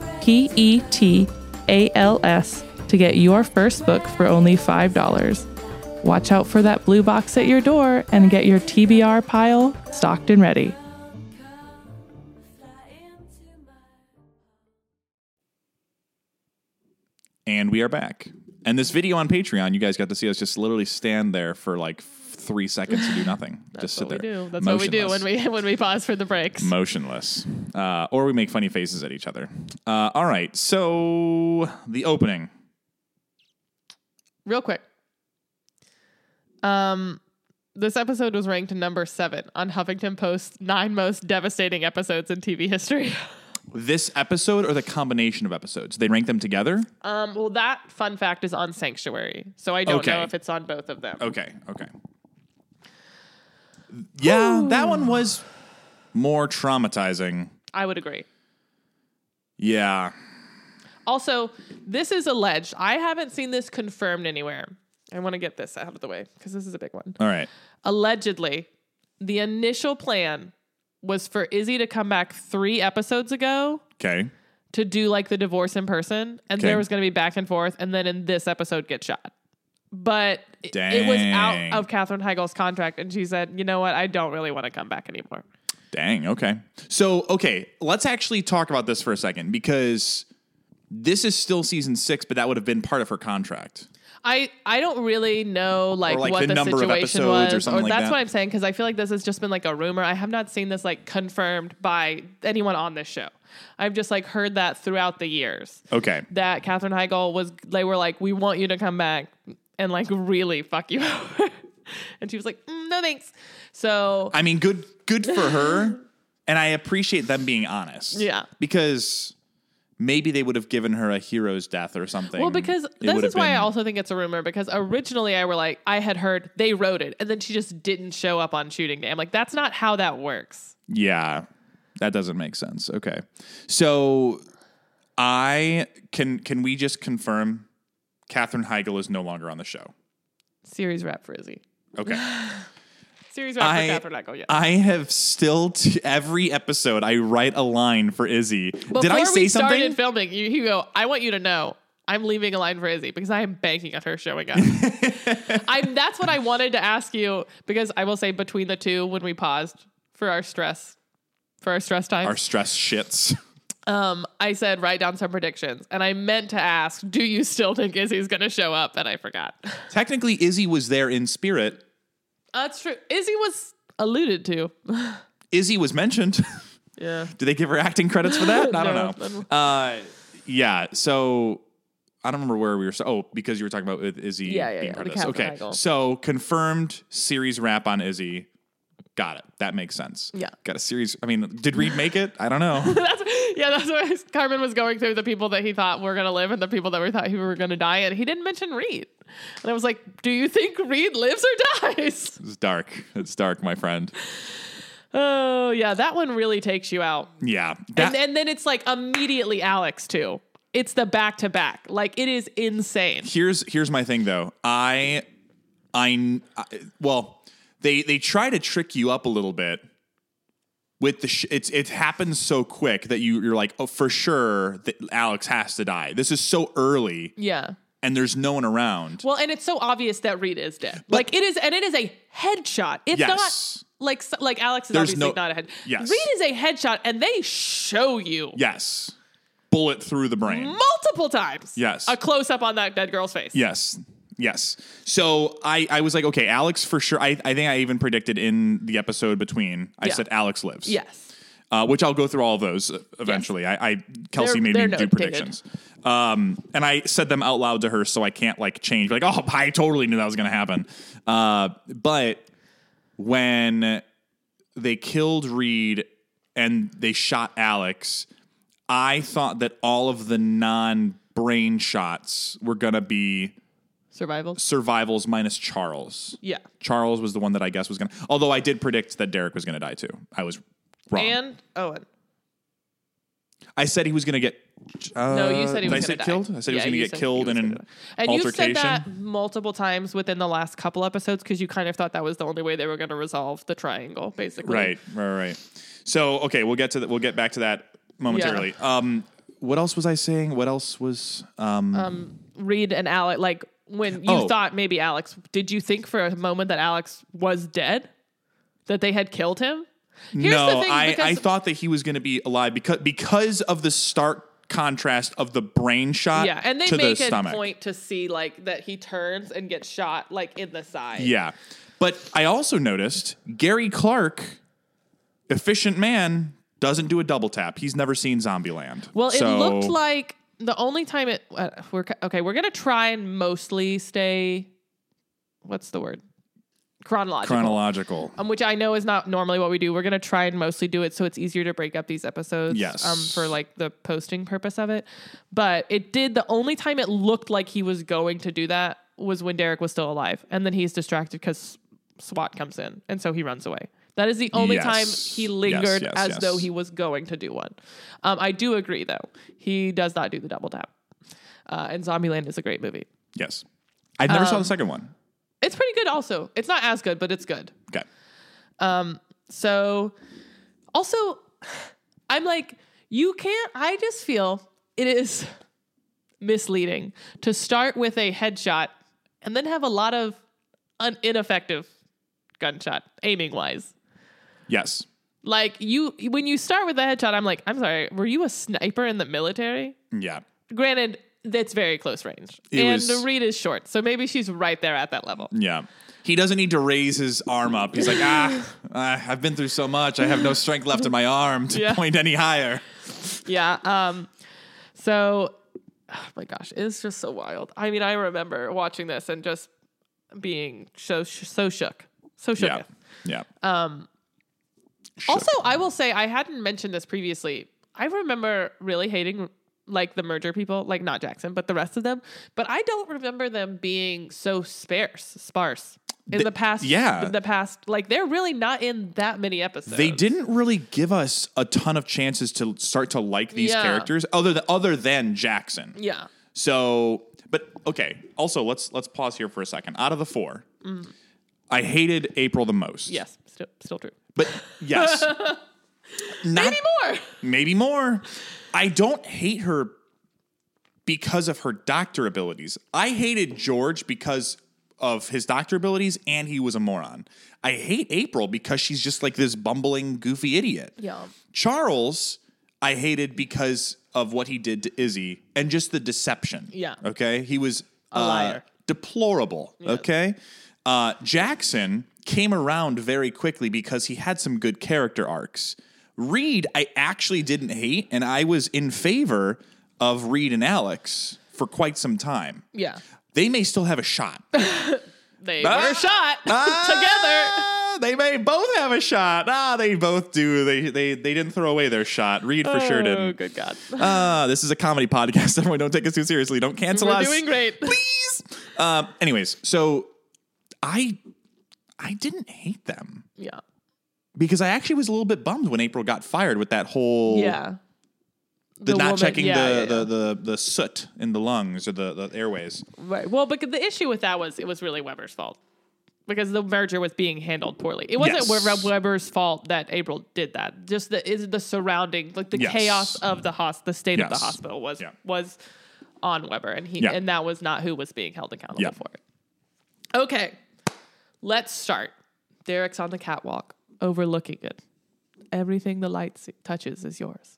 S1: PETALS, to get your first book for only $5. Watch out for that blue box at your door and get your TBR pile stocked and ready.
S2: And we are back. And this video on Patreon, you guys got to see us just literally stand there for like 3 seconds to do nothing. Just sit there.
S1: That's what we do when we pause for the breaks.
S2: Motionless. Or we make funny faces at each other. All right. So the opening.
S1: Real quick. This episode was ranked number 7 on Huffington Post's 9 most devastating episodes in TV history.
S2: This episode or the combination of episodes? They rank them together?
S1: Well, that fun fact is on Sanctuary, so I don't know if it's on both of them.
S2: Okay. Yeah, that one was more traumatizing.
S1: I would agree.
S2: Yeah.
S1: Also, this is alleged. I haven't seen this confirmed anywhere. I want to get this out of the way because this is a big one.
S2: All right.
S1: Allegedly, the initial plan was for Izzy to come back 3 episodes ago.
S2: Okay.
S1: To do like the divorce in person. And there was going to be back and forth. And then in this episode get shot. But it was out of Katherine Heigl's contract. And she said, you know what? I don't really want to come back anymore.
S2: Dang. Okay. So, let's actually talk about this for a second because this is still season 6, but that would have been part of her contract.
S1: I don't really know like what the
S2: number of
S1: situation
S2: episodes
S1: was,
S2: or something like
S1: that's
S2: that.
S1: what I'm saying, because I feel like this has just been like a rumor. I have not seen this like confirmed by anyone on this show. I've just like heard that throughout the years.
S2: Okay.
S1: That Katherine Heigl they were like, we want you to come back and like really fuck you over. And she was like, no thanks. So
S2: I mean, good for her. And I appreciate them being honest.
S1: Yeah.
S2: Because maybe they would have given her a hero's death or something.
S1: Well, because this is why I also think it's a rumor, because originally I had heard they wrote it and then she just didn't show up on shooting day. I'm like, that's not how that works.
S2: Yeah, that doesn't make sense. Okay. So can we just confirm Katherine Heigl is no longer on the show?
S1: Series wrap for Izzy.
S2: Okay.
S1: Series wrap for Katherine Heigl, yes.
S2: I have still, every episode, I write a line for Izzy. Did I say something?
S1: Before we started filming, you go, I want you to know I'm leaving a line for Izzy because I am banking on her showing up. That's what I wanted to ask you, because I will say between the two, when we paused for our stress times.
S2: Our stress shits.
S1: I said, write down some predictions. And I meant to ask, do you still think Izzy's going to show up? And I forgot.
S2: Technically, Izzy was there in spirit.
S1: That's true. Izzy was alluded to.
S2: Izzy was mentioned.
S1: Yeah.
S2: Did they give her acting credits for that? I
S1: No.
S2: don't know. Yeah. So I don't remember where we were. Because you were talking about with Izzy being part of this. Okay.
S1: Heigl.
S2: So confirmed series wrap on Izzy. Got it. That makes sense.
S1: Yeah.
S2: Got a series. I mean, did Reed make it? I don't know.
S1: That's what Carmen was going through, the people that he thought were going to live and the people that we thought were going to die. And he didn't mention Reed. And I was like, do you think Reed lives or dies?
S2: It's dark. It's dark, my friend.
S1: Oh, yeah. That one really takes you out.
S2: Yeah.
S1: And then it's like immediately Alex, too. It's the back-to-back. Like, it is insane.
S2: Here's my thing, though. Well, they try to trick you up a little bit with it happens so quick that you're like, oh, for sure that Alex has to die. This is so early.
S1: Yeah.
S2: And there's no one around.
S1: Well, and it's so obvious that Reed is dead. Like it is a headshot. It's
S2: yes.
S1: not like Alex is obviously not a head.
S2: Yes.
S1: Reed is a headshot, and they show you.
S2: Yes. Bullet through the brain.
S1: Multiple times.
S2: Yes.
S1: A close up on that dead girl's face.
S2: Yes. So I was like, okay, Alex for sure. I think I even predicted in the episode between, I said Alex lives.
S1: Yes.
S2: Which I'll go through all of those eventually. Yes. Kelsey made me do predictions. And I said them out loud to her, so I can't like change. Like, oh, I totally knew that was going to happen. But when they killed Reed and they shot Alex, I thought that all of the non-brain shots were going to be survivals minus Charles.
S1: Yeah.
S2: Charles was the one that I guess was going to. Although I did predict that Derek was going to die too. I was wrong.
S1: And Owen.
S2: I said he was going to get.
S1: No, you said he was going to die.
S2: Killed? I said he was going to get killed in an
S1: and
S2: altercation.
S1: You said that multiple times within the last couple episodes because you kind of thought that was the only way they were going to resolve the triangle, basically.
S2: Right. So okay, we'll get back to that momentarily. Yeah. What else was I saying? What else was
S1: Reed and Alex? Like when you thought maybe Alex, did you think for a moment that Alex was dead? That they had killed him?
S2: I thought that he was going to be alive because of the stark contrast of the brain shot.
S1: Yeah, and they
S2: to
S1: make
S2: the
S1: a
S2: stomach.
S1: point to see like that he turns and gets shot like in the side.
S2: Yeah, but I also noticed Gary Clark, efficient man, doesn't do a double tap. He's never seen Zombieland.
S1: Well, it looked like the only time we're going to try and mostly stay. What's the word? Chronological. Which I know is not normally what we do. We're going to try and mostly do it so it's easier to break up these episodes.
S2: Yes.
S1: For like the posting purpose of it. But the only time it looked like he was going to do that was when Derek was still alive. And then he's distracted because SWAT comes in. And so he runs away. That is the only time he lingered as though he was going to do one. I do agree, though. He does not do the double tap. And Zombieland is a great movie.
S2: Yes. I never saw the second one.
S1: It's pretty good also. It's not as good, but it's good.
S2: Okay.
S1: So also, I'm like, I just feel it is misleading to start with a headshot and then have a lot of ineffective gunshot aiming wise.
S2: Yes.
S1: Like when you start with a headshot, I'm like, I'm sorry, were you a sniper in the military?
S2: Yeah.
S1: granted, that's very close range. Reed is short, so maybe she's right there at that level.
S2: Yeah. He doesn't need to raise his arm up. He's like, I've been through so much. I have no strength left in my arm to point any higher.
S1: Yeah. So, oh my gosh, it's just so wild. I mean, I remember watching this and just being so shook. So shook.
S2: Yeah.
S1: Also, I will say, I hadn't mentioned this previously. I remember really hating like the merger people, like not Jackson, but the rest of them. But I don't remember them being so sparse. In the past, like they're really not in that many episodes.
S2: They didn't really give us a ton of chances to start to like these characters, other than Jackson.
S1: Yeah.
S2: So, but okay. Also, let's pause here for a second. Out of the 4, I hated April the most.
S1: Yes, still true.
S2: But yes, maybe more. I don't hate her because of her doctor abilities. I hated George because of his doctor abilities, and he was a moron. I hate April because she's just like this bumbling, goofy idiot.
S1: Yeah.
S2: Charles, I hated because of what he did to Izzy and just the deception.
S1: Yeah.
S2: Okay? He was
S1: a liar.
S2: Deplorable.
S1: Yeah.
S2: Okay? Jackson came around very quickly because he had some good character arcs. Reed, I actually didn't hate, and I was in favor of Reed and Alex for quite some time.
S1: Yeah.
S2: They may still have a shot.
S1: They were shot together.
S2: They may both have a shot. They both do. They didn't throw away their shot. Reed for sure didn't.
S1: Oh, good God.
S2: This is a comedy podcast. Everyone, don't take us too seriously. Don't cancel us.
S1: We're doing great.
S2: Please. Anyways, so I didn't hate them.
S1: Yeah.
S2: Because I actually was a little bit bummed when April got fired with that whole...
S1: Yeah.
S2: The not woman, checking the soot in the lungs or the airways.
S1: Right. Well, because the issue with that was it was really Weber's fault because the merger was being handled poorly. It wasn't Weber's fault that April did that. Just the surrounding, like the chaos of the state of the hospital was on Weber, and that was not who was being held accountable for it. Okay, let's start. Derek's on the catwalk, overlooking it. Everything the light touches is yours.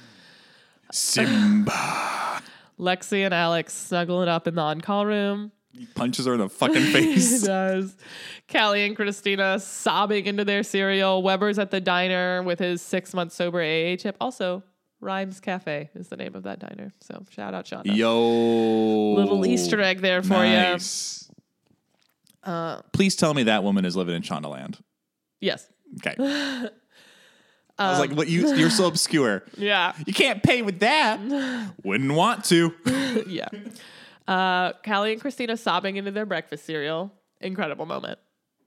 S2: Simba.
S1: Lexi and Alex snuggling up in the on-call room.
S2: He punches her in the fucking face.
S1: He does. Callie and Christina sobbing into their cereal. Weber's at the diner with his 6-month sober AA chip. Also, Rhymes Cafe is the name of that diner. So shout out Shonda.
S2: Yo.
S1: Little Easter egg there for
S2: you. Please tell me that woman is living in Shondaland.
S1: Yes.
S2: Okay. I was like, "What? You're so obscure.
S1: Yeah,
S2: you can't pay with that. Wouldn't want to."
S1: Yeah. Callie and Christina sobbing into their breakfast cereal. Incredible moment.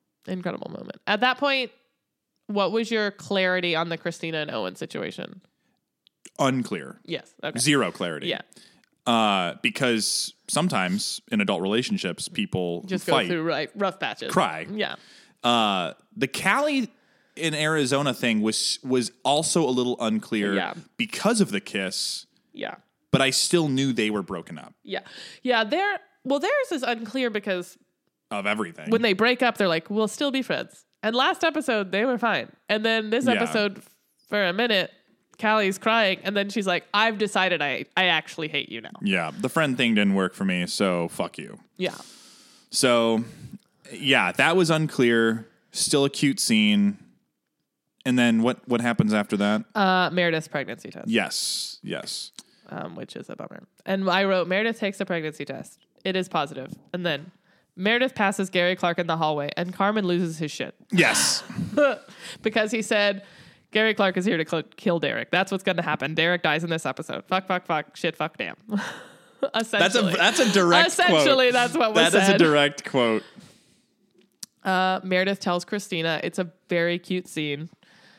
S1: At that point, what was your clarity on the Christina and Owen situation?
S2: Unclear.
S1: Yes. Okay.
S2: Zero clarity.
S1: Yeah.
S2: Because sometimes in adult relationships, people
S1: just
S2: fight,
S1: go through rough patches,
S2: cry.
S1: Yeah.
S2: The Callie in Arizona thing was also a little unclear because of the kiss.
S1: Yeah.
S2: But I still knew they were broken up.
S1: Yeah. Yeah. Theirs is unclear because
S2: of everything.
S1: When they break up, they're like, we'll still be friends. And last episode, they were fine. And then this episode, for a minute, Callie's crying. And then she's like, I've decided I actually hate you now.
S2: Yeah. The friend thing didn't work for me. So fuck you.
S1: Yeah.
S2: So, yeah, that was unclear. Still a cute scene. And then what happens after that?
S1: Meredith's pregnancy test.
S2: Yes.
S1: Which is a bummer. And I wrote, Meredith takes the pregnancy test. It is positive. And then Meredith passes Gary Clark in the hallway and Carmen loses his shit.
S2: Yes.
S1: Because he said, Gary Clark is here to kill Derek. That's what's going to happen. Derek dies in this episode. Fuck, shit, fuck, damn. Essentially.
S2: That's a direct
S1: Essentially,
S2: quote.
S1: that's what was said.
S2: That is a direct quote.
S1: Meredith tells Christina it's a very cute scene.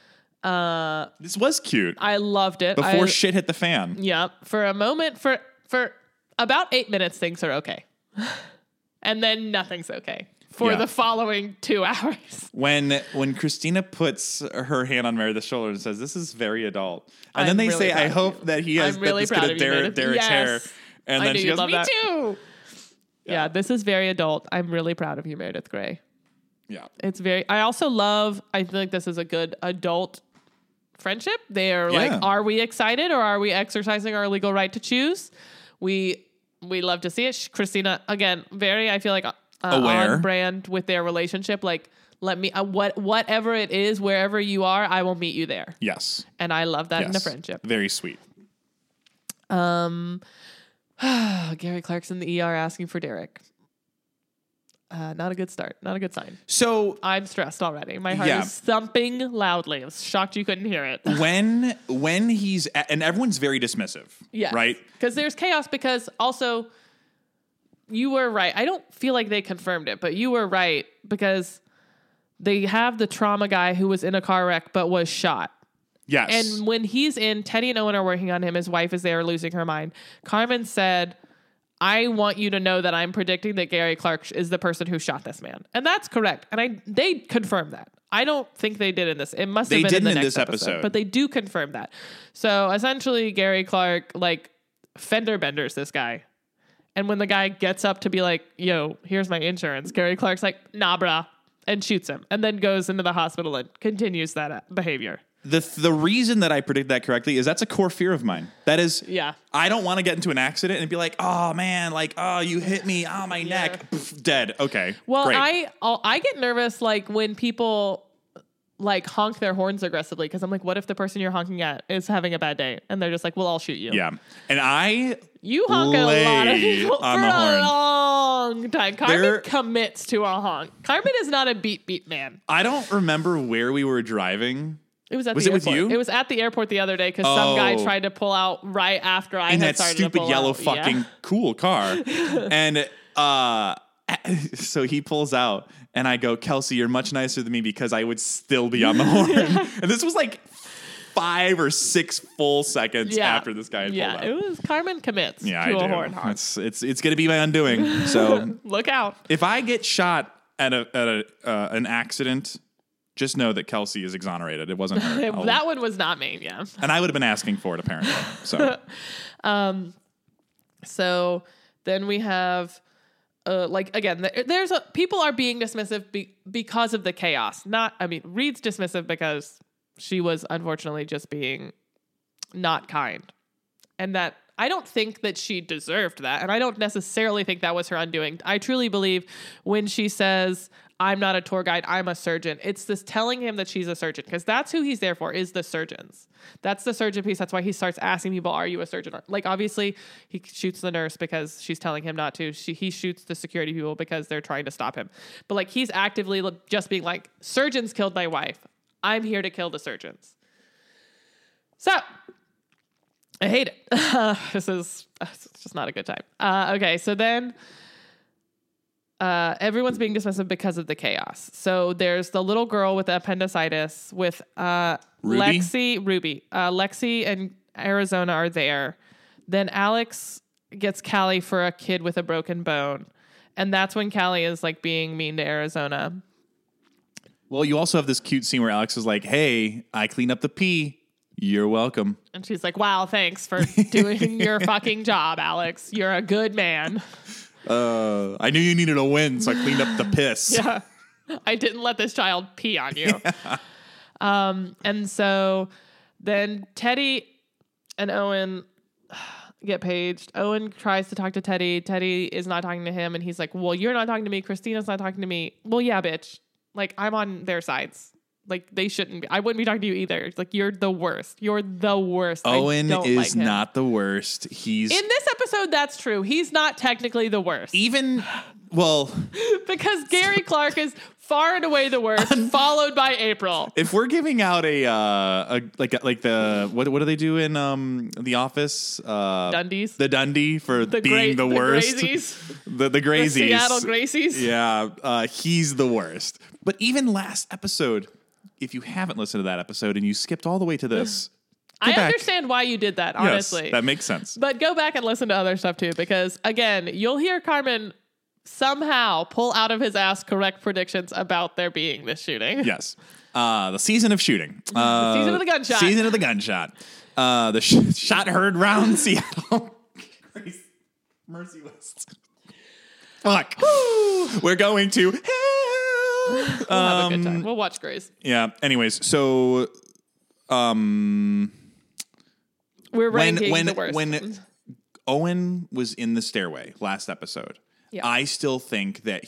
S2: This was cute.
S1: I loved it.
S2: Before shit hit the fan.
S1: Yeah. For a moment, for about 8 minutes, things are okay. And then nothing's okay for the following 2 hours.
S2: When Christina puts her hand on Meredith's shoulder and says, "This is very adult," and then they
S1: really
S2: say, "I hope that he has
S1: really
S2: that's going to Derek's hair," and then she goes, "Me
S1: too." Yeah, this is very adult. I'm really proud of you, Meredith Grey.
S2: Yeah,
S1: it's very. I also love. I feel like this is a good adult friendship. They are like, are we excited or are we exercising our legal right to choose? We love to see it. Christina, again, very, I feel like
S2: aware,
S1: on brand with their relationship. Like, let me, whatever it is, wherever you are, I will meet you there.
S2: Yes.
S1: And I love that in a friendship.
S2: Very sweet.
S1: Gary Clark's in the ER asking for Derek. Not a good start. Not a good sign.
S2: So
S1: I'm stressed already. My heart is thumping loudly. I was shocked you couldn't hear it.
S2: when he's and everyone's very dismissive.
S1: Yeah.
S2: Right?
S1: Because there's chaos because also you were right. I don't feel like they confirmed it, but you were right because they have the trauma guy who was in a car wreck but was shot.
S2: Yes.
S1: And when he's in, Teddy and Owen are working on him. His wife is there losing her mind. Carmen said, I want you to know that I'm predicting that Gary Clark is the person who shot this man. And that's correct. And they confirmed that. I don't think they did in this. It must have been in the next episode. But they do confirm that. So essentially, Gary Clark, like, fender benders this guy. And when the guy gets up to be like, yo, here's my insurance, Gary Clark's like, nah, brah, and shoots him. And then goes into the hospital and continues that behavior.
S2: The reason that I predict that correctly is that's a core fear of mine. That is, I don't want to get into an accident and be like, oh man, like, oh, you hit me, oh, my neck, poof, dead. Okay,
S1: well,
S2: great.
S1: I get nervous like when people like honk their horns aggressively because I'm like, what if the person you're honking at is having a bad day and they're just like, well, I'll shoot you.
S2: Yeah, and
S1: you honk at a lot of people for
S2: a
S1: long time. Carmen commits to a honk. Carmen is not a beat man.
S2: I don't remember where we were driving.
S1: It was at the airport. With you? It was at the airport the other day because some guy tried to pull out right after I had started to pull out.
S2: In that stupid yellow fucking cool car. And so he pulls out and I go, Kelsey, you're much nicer than me because I would still be on the horn. And this was like 5 or 6 full seconds after this guy had pulled out.
S1: It was Carmen commits to a horn honk.
S2: It's going to be my undoing. So
S1: look out.
S2: If I get shot at an accident, just know that Kelsey is exonerated. It wasn't her.
S1: That one was not me, yeah.
S2: And I would have been asking for it, apparently.
S1: So then we have, people are being dismissive because of the chaos. Reed's dismissive because she was unfortunately just being not kind. And that I don't think that she deserved that. And I don't necessarily think that was her undoing. I truly believe when she says, I'm not a tour guide, I'm a surgeon. It's this telling him that she's a surgeon because that's who he's there for, is the surgeons. That's the surgeon piece. That's why he starts asking people, are you a surgeon? Like, obviously, he shoots the nurse because she's telling him not to. He shoots the security people because they're trying to stop him. But, like, he's actively just being like, surgeons killed my wife. I'm here to kill the surgeons. So, I hate it. This is just not a good time. Okay, so then... everyone's being dismissive because of the chaos. So there's the little girl with the appendicitis with Ruby. Lexi and Arizona are there. Then Alex gets Callie for a kid with a broken bone. And that's when Callie is like being mean to Arizona.
S2: Well, you also have this cute scene where Alex is like, hey, I cleaned up the pee. You're welcome.
S1: And she's like, wow, thanks for doing your fucking job, Alex. You're a good man.
S2: I knew you needed a win, so I cleaned up the piss.
S1: Yeah. I didn't let this child pee on you. Yeah. And so then Teddy and Owen get paged. Owen tries to talk to Teddy. Teddy is not talking to him. And he's like, well, you're not talking to me. Christina's not talking to me. Well, yeah, bitch. Like, I'm on their sides. Like, they shouldn't be. I wouldn't be talking to you either. It's like, you're the worst. You're the worst.
S2: Owen is not the worst. He's...
S1: In this episode, that's true. He's not technically the worst.
S2: Well...
S1: because Gary Clark is far and away the worst, followed by April.
S2: If we're giving out what do they do in The Office?
S1: Dundies.
S2: The Dundee for being the worst.
S1: Grazies.
S2: The Grazies.
S1: The Seattle Gracies.
S2: Yeah, he's the worst. But even last episode... If you haven't listened to that episode and you skipped all the way to this,
S1: I understand why you did that, honestly.
S2: Yes, that makes sense.
S1: But go back and listen to other stuff too, because again, you'll hear Carmen somehow pull out of his ass correct predictions about there being this shooting.
S2: Yes. The season of shooting.
S1: The season of the gunshot.
S2: Season of the gunshot. The shot heard round Seattle. Mercy West. Fuck. We're going to hell.
S1: We'll have a good time. We'll watch Grace.
S2: Yeah. Anyways, so
S1: we're ranking the worst.
S2: When Owen was in the stairway last episode.
S1: Yeah.
S2: I still think that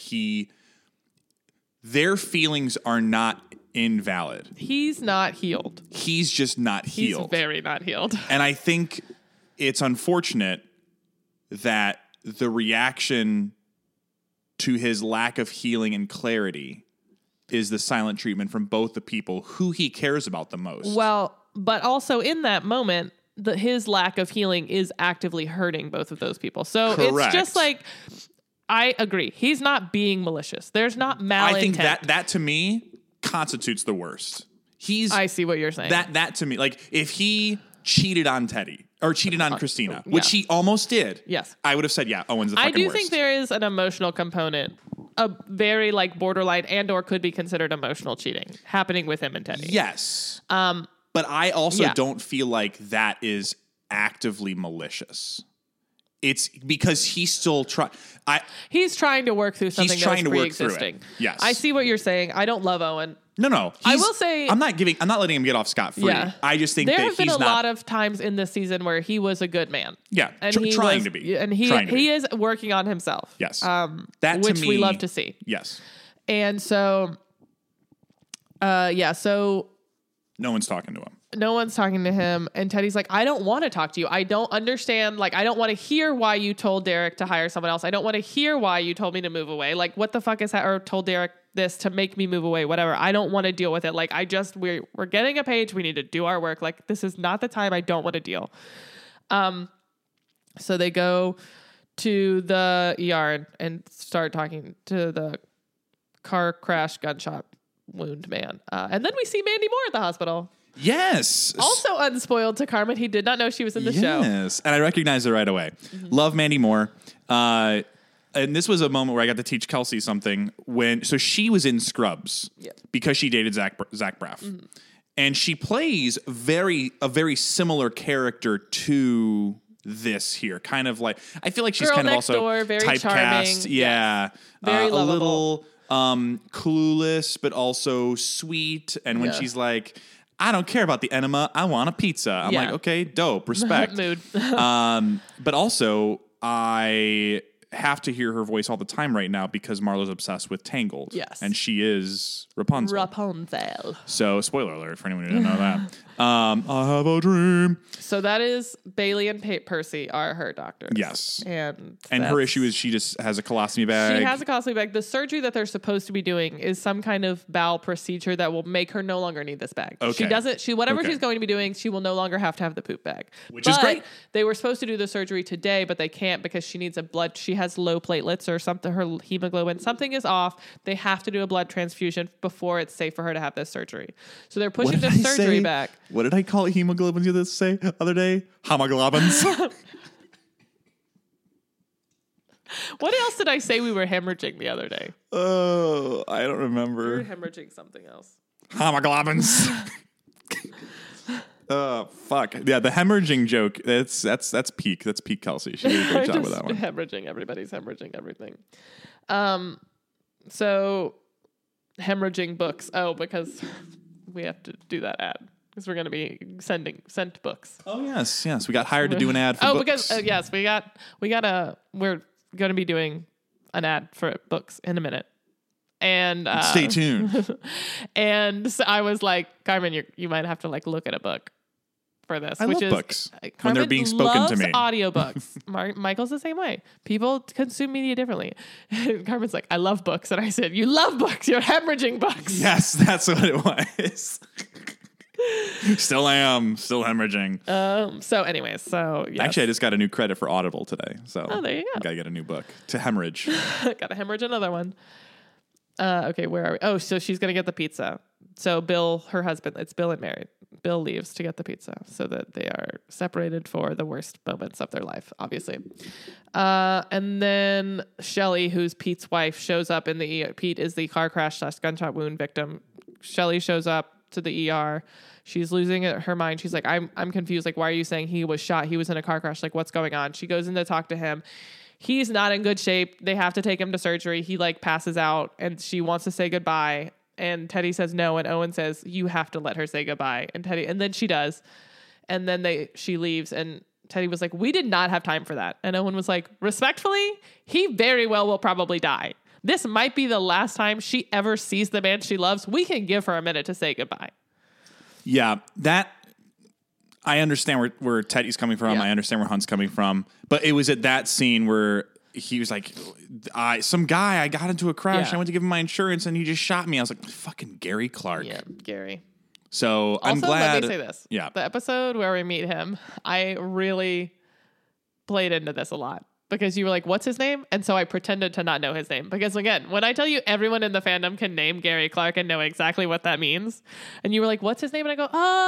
S2: their feelings are not invalid.
S1: He's not healed.
S2: He's just not healed.
S1: He's very not healed.
S2: And I think it's unfortunate that the reaction to his lack of healing and clarity is the silent treatment from both the people who he cares about the most.
S1: Well, but also in that moment, his lack of healing is actively hurting both of those people. So
S2: Correct.
S1: It's just like, I agree. He's not being malicious. There's not malintent.
S2: I think that to me constitutes the worst.
S1: I see what you're saying.
S2: That to me, like if he cheated on Teddy or cheated on Christina, which he almost did.
S1: Yes.
S2: I would have said, yeah, Owen's the fucking worst.
S1: I do think there is an emotional component, a very like borderline and or could be considered emotional cheating happening with him and Teddy.
S2: Yes. But I also don't feel like that is actively malicious. It's because he's still
S1: he's trying to work through something that's pre-existing.
S2: Yes.
S1: I see what you're saying. I don't love Owen.
S2: No.
S1: I will say
S2: I'm not letting him get off scot-free.
S1: Yeah.
S2: I just think
S1: there
S2: that
S1: have been
S2: he's
S1: a lot of times in this season where he was a good man.
S2: Yeah.
S1: And
S2: trying to be.
S1: And he is working on himself.
S2: Yes.
S1: That which we love to see.
S2: Yes.
S1: And so so
S2: no one's talking to him.
S1: No one's talking to him. And Teddy's like, I don't want to talk to you. I don't understand. Like, I don't want to hear why you told Derek to hire someone else. I don't want to hear why you told me to move away. Like, what the fuck is that? Or told Derek this to make me move away, whatever. I don't want to deal with it. Like, we're getting a page. We need to do our work. Like, this is not the time. I don't want to deal. So they go to the ER and start talking to the car crash gunshot wound man. And then we see Mandy Moore at the hospital.
S2: Yes.
S1: Also unspoiled to Carmen. He did not know she was in the show.
S2: Yes. And I recognized her right away. Mm-hmm. Love Mandy Moore. And this was a moment where I got to teach Kelsey something so she was in Scrubs because she dated Zach Braff. Mm-hmm. And she plays a very similar character to this here. Kind of like, I feel like she's
S1: Girl
S2: kind of
S1: next
S2: also
S1: door, very
S2: typecast.
S1: charming.
S2: Yeah.
S1: Very lovable.
S2: A little clueless, but also sweet. And when she's like, I don't care about the enema. I want a pizza. I'm like, okay, dope, respect.
S1: Mood.
S2: But also, I have to hear her voice all the time right now because Marlo's obsessed with Tangled.
S1: Yes.
S2: And she is Rapunzel.
S1: Rapunzel.
S2: So, spoiler alert for anyone who didn't know that. I have a dream.
S1: So that is Bailey and Percy are her doctors.
S2: Yes.
S1: And
S2: her issue is she just has a colostomy bag.
S1: She has a colostomy bag. The surgery that they're supposed to be doing is some kind of bowel procedure that will make her no longer need this bag.
S2: Okay.
S1: Whatever she's going to be doing, she will no longer have to have the poop bag.
S2: Which is great.
S1: They were supposed to do the surgery today, but they can't because she needs she has low platelets or something. Her hemoglobin, something is off. They have to do a blood transfusion before it's safe for her to have this surgery. So they're pushing the surgery back.
S2: What did I call it hemoglobins the other day? Homoglobins.
S1: What else did I say we were hemorrhaging the other day?
S2: Oh, I don't remember.
S1: We were hemorrhaging something else.
S2: Homoglobins. Fuck. Yeah, the hemorrhaging joke, that's peak. That's peak Kelsey. She did a great job with that one.
S1: Hemorrhaging. Everybody's hemorrhaging everything. So hemorrhaging books. Oh, because we have to do that ad. Because we're going to be sent books.
S2: Oh, yes. We got hired to do an ad for books.
S1: Because, yes, we're going to be doing an ad for books in a minute. And
S2: stay tuned.
S1: And so I was like, Carmen, you might have to like look at a book for this.
S2: I love books
S1: Carmen
S2: when they're being spoken to me.
S1: Audiobooks. Michael's the same way. People consume media differently. Carmen's like, I love books. And I said, you love books. You're hemorrhaging books.
S2: Yes, that's what it was. Still hemorrhaging.
S1: So anyways, yes.
S2: Actually, I just got a new credit for Audible today. So
S1: there you go.
S2: Gotta get a new book to hemorrhage.
S1: Gotta hemorrhage another one. Okay, where are we? Oh, so she's gonna get the pizza. So Bill, her husband, it's Bill and Mary. Bill leaves to get the pizza so that they are separated for the worst moments of their life, obviously. And then Shelly, who's Pete's wife, shows up in the ER. Pete is the car crash / gunshot wound victim. Shelly shows up to the ER. She's losing her mind. She's like, I'm confused. Like, why are you saying he was shot? He was in a car crash. Like, what's going on? She goes in to talk to him. He's not in good shape. They have to take him to surgery. He like passes out and she wants to say goodbye. And Teddy says no. And Owen says, you have to let her say goodbye. And then she does. And then she leaves and Teddy was like, we did not have time for that. And Owen was like, respectfully, he very well will probably die. This might be the last time she ever sees the man she loves. We can give her a minute to say goodbye.
S2: Yeah, that I understand where Teddy's coming from.
S1: Yeah.
S2: I understand where Hunt's coming from. But it was at that scene where he was like, some guy, I got into a crash.
S1: Yeah.
S2: I went to give him my insurance and he just shot me. I was like, fucking Gary Clark.
S1: Yeah, Gary.
S2: So I'm
S1: Also,
S2: glad.
S1: let me say this.
S2: Yeah.
S1: The episode where we meet him, I really played into this a lot because you were like, what's his name? And so I pretended to not know his name. Because again, when I tell you everyone in the fandom can name Gary Clark and know exactly what that means, and you were like, what's his name? And I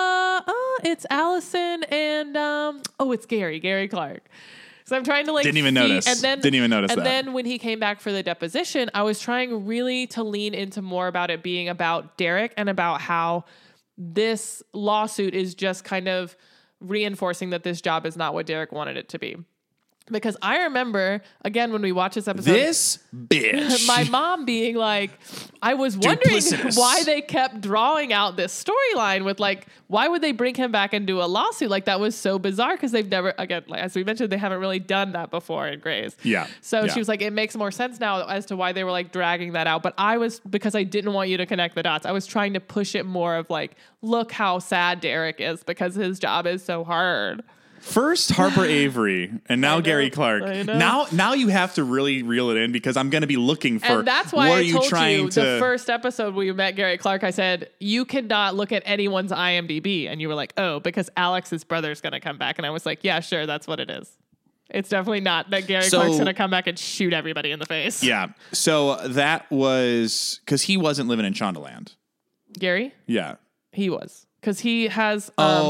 S1: go, it's Allison and, it's Gary Clark. So I'm trying to like
S2: Didn't even notice.
S1: And then,
S2: Didn't even notice
S1: and
S2: that.
S1: then when he came back for the deposition, I was trying really to lean into more about it being about Derek and about how this lawsuit is just kind of reinforcing that this job is not what Derek wanted it to be. Because I remember, again, when we watched this episode,
S2: This bitch.
S1: my mom being like, I was wondering
S2: Duplicitous.
S1: why they kept drawing out this storyline with like, why would they bring him back and do a lawsuit? Like that was so bizarre because they've never, again, like, as we mentioned, they haven't really done that before in Grey's.
S2: Yeah.
S1: So
S2: Yeah.
S1: she was like, it makes more sense now as to why they were like dragging that out. But because I didn't want you to connect the dots, I was trying to push it more of like, look how sad Derek is because his job is so hard.
S2: First Harper Avery, and now
S1: know,
S2: Gary Clark.
S1: I know.
S2: Now you have to really reel it in because I'm going to be looking for.
S1: And that's why
S2: what are
S1: I
S2: you
S1: told
S2: trying
S1: you
S2: to?
S1: the first episode we met Gary Clark, I said, you cannot look at anyone's IMDb. And you were like, oh, because Alex's brother's going to come back. And I was like, yeah, sure, that's what it is. It's definitely not that Gary Clark's going to come back and shoot everybody in the face.
S2: Yeah. So that was because he wasn't living in Shondaland.
S1: Gary?
S2: Yeah.
S1: He was. Because he has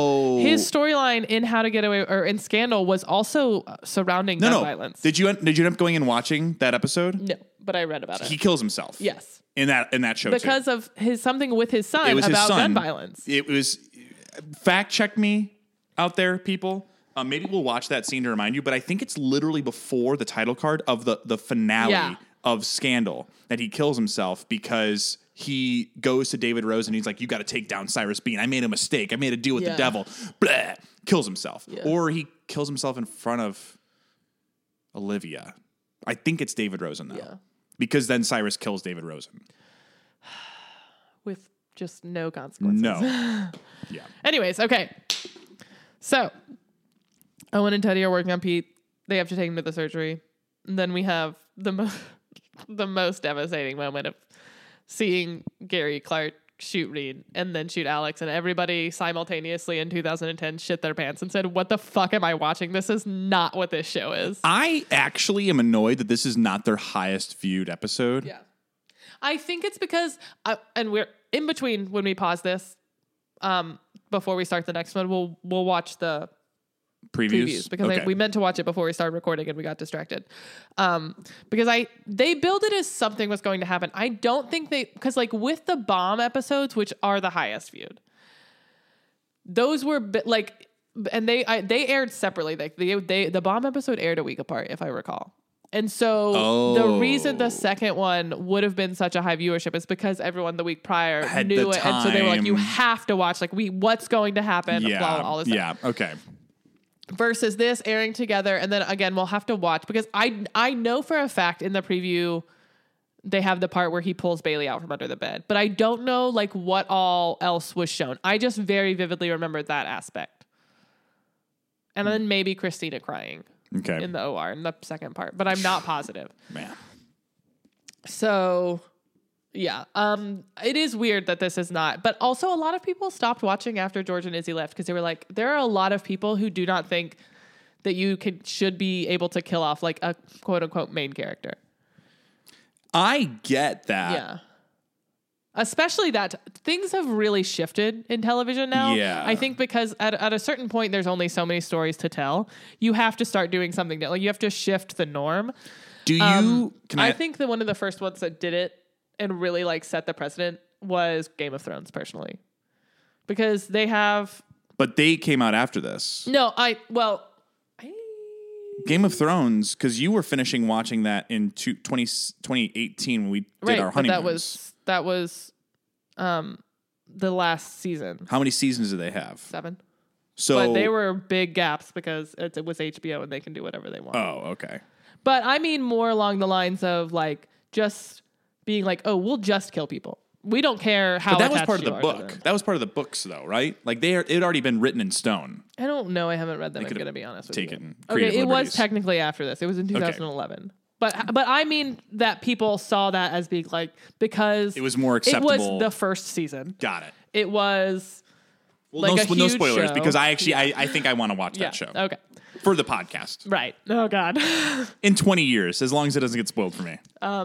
S1: his storyline in How to Get Away or in Scandal was also surrounding gun violence.
S2: Did you end up going and watching that episode?
S1: No, but I read about it.
S2: He kills himself.
S1: Yes.
S2: In that show
S1: Because
S2: too.
S1: of something with his son
S2: It was his
S1: about
S2: son.
S1: gun violence.
S2: It was fact check me out there, people. Maybe we'll watch that scene to remind you, but I think it's literally before the title card of the finale of Scandal that he kills himself because he goes to David Rose and he's like, you got to take down Cyrus Bean. I made a mistake. I made a deal with the devil. Blah. Kills himself.
S1: Yeah.
S2: Or he kills himself in front of Olivia. I think it's David Rosen, though.
S1: Yeah.
S2: Because then Cyrus kills David Rosen.
S1: With just no consequences.
S2: No. Yeah.
S1: Anyways, okay. So, Owen and Teddy are working on Pete. They have to take him to the surgery. And then we have the most devastating moment of seeing Gary Clark shoot Reed and then shoot Alex, and everybody simultaneously in 2010 shit their pants and said, what the fuck am I watching? This is not what this show is.
S2: I actually am annoyed that this is not their highest viewed episode.
S1: Yeah. I think it's because, and we're in between when we pause this, before we start the next one, we'll watch the previews because
S2: Okay.
S1: we meant to watch it before we started recording and we got distracted. Because they build it as something was going to happen. I don't think because like with the bomb episodes, which are the highest viewed, those were like, and they aired separately. Like the bomb episode aired a week apart, if I recall. And so the reason the second one would have been such a high viewership is because everyone the week prior
S2: Had
S1: knew
S2: the
S1: it. And so they were like,
S2: time.
S1: you have to watch, like, what's going to happen,
S2: Yeah.
S1: blah, blah, all this stuff.
S2: Yeah. Okay.
S1: Versus this airing together. And then again, we'll have to watch because I know for a fact in the preview, they have the part where he pulls Bailey out from under the bed, but I don't know like what all else was shown. I just very vividly remembered that aspect. And then maybe Christina crying.
S2: Okay.
S1: In the OR in the second part, but I'm not positive.
S2: Man.
S1: So, yeah, it is weird that this is not. But also, a lot of people stopped watching after George and Izzy left because they were like, there are a lot of people who do not think that you should be able to kill off like a quote unquote main character.
S2: I get that.
S1: Yeah. Especially that things have really shifted in television now.
S2: Yeah.
S1: I think because at a certain point, there's only so many stories to tell. You have to start doing something like you have to shift the norm.
S2: Do you?
S1: I think that one of the first ones that did it and really like set the precedent was Game of Thrones, personally, because they have.
S2: But they came out after this.
S1: No,
S2: Game of Thrones, because you were finishing watching that in 2018 when we did our honeymoons.
S1: That was the last season.
S2: How many seasons do they have?
S1: 7.
S2: So,
S1: but they were big gaps because it was HBO and they can do whatever they want.
S2: Oh, okay.
S1: But I mean more along the lines of like just being like, oh, we'll just kill people. We don't care how.
S2: But that was
S1: attached
S2: part of
S1: you
S2: the
S1: are to
S2: book.
S1: them.
S2: That was part of the books, though, right? Like it had already been written in stone.
S1: I don't know. I haven't read them. I'm
S2: could've
S1: going to be honest with
S2: taken
S1: you.
S2: creative
S1: Okay, it was
S2: liberties.
S1: technically after this. It was in 2011. But I mean that people saw that as being like because
S2: It was more acceptable.
S1: It was the first season.
S2: Got it.
S1: It was
S2: Well,
S1: like
S2: no
S1: huge
S2: spoilers
S1: show.
S2: because I think I want to watch
S1: yeah.
S2: that show
S1: Okay.
S2: for the podcast
S1: Right. Oh God.
S2: in 20 years, as long as it doesn't get spoiled for me.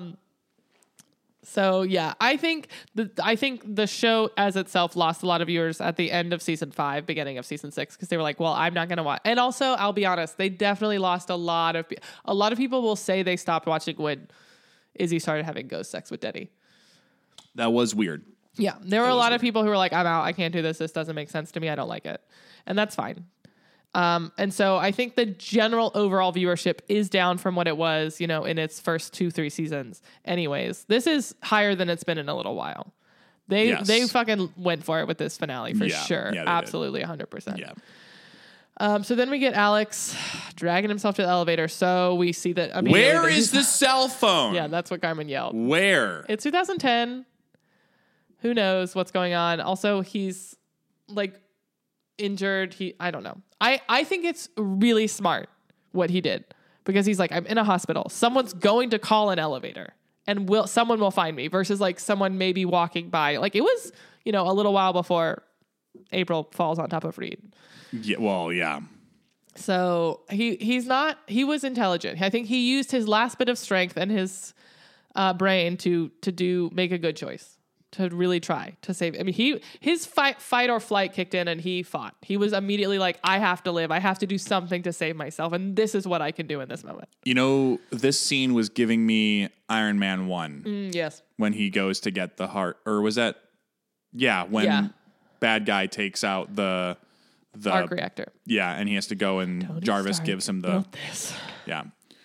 S1: So yeah, I think the show as itself lost a lot of viewers at the end of season 5, beginning of season 6, because they were like, "Well, I'm not going to watch." And also, I'll be honest, they definitely lost a lot of people will say they stopped watching when Izzy started having ghost sex with Denny.
S2: That was weird.
S1: Yeah, there were a lot of people who were like, "I'm out. I can't do this. This doesn't make sense to me. I don't like it," and that's fine. And so I think the general overall viewership is down from what it was, in its first 2-3 seasons. Anyways, this is higher than it's been in a little while. They fucking went for it with this finale for sure.
S2: Yeah, they
S1: absolutely 100%.
S2: Yeah.
S1: So then we get Alex dragging himself to the elevator. So we see that.
S2: Where is the cell phone?
S1: Yeah, that's what Carmen yelled.
S2: Where?
S1: It's 2010. Who knows what's going on? Also, he's like injured. I don't know. I think it's really smart what he did because he's like, I'm in a hospital. Someone's going to call an elevator and someone will find me versus like someone maybe walking by. Like it was, a little while before April falls on top of Reed.
S2: Yeah. Well, yeah.
S1: So he was intelligent. I think he used his last bit of strength and his brain to make a good choice. To really try to save. I mean, his fight or flight kicked in and he fought. He was immediately like, I have to live. I have to do something to save myself. And this is what I can do in this moment.
S2: This scene was giving me Iron Man 1.
S1: Yes.
S2: When he goes to get the heart. Or was that? Yeah. When bad guy takes out the
S1: arc reactor.
S2: Yeah. And he has to go and
S1: Tony
S2: Jarvis
S1: Stark
S2: gives him
S1: built this.
S2: Yeah.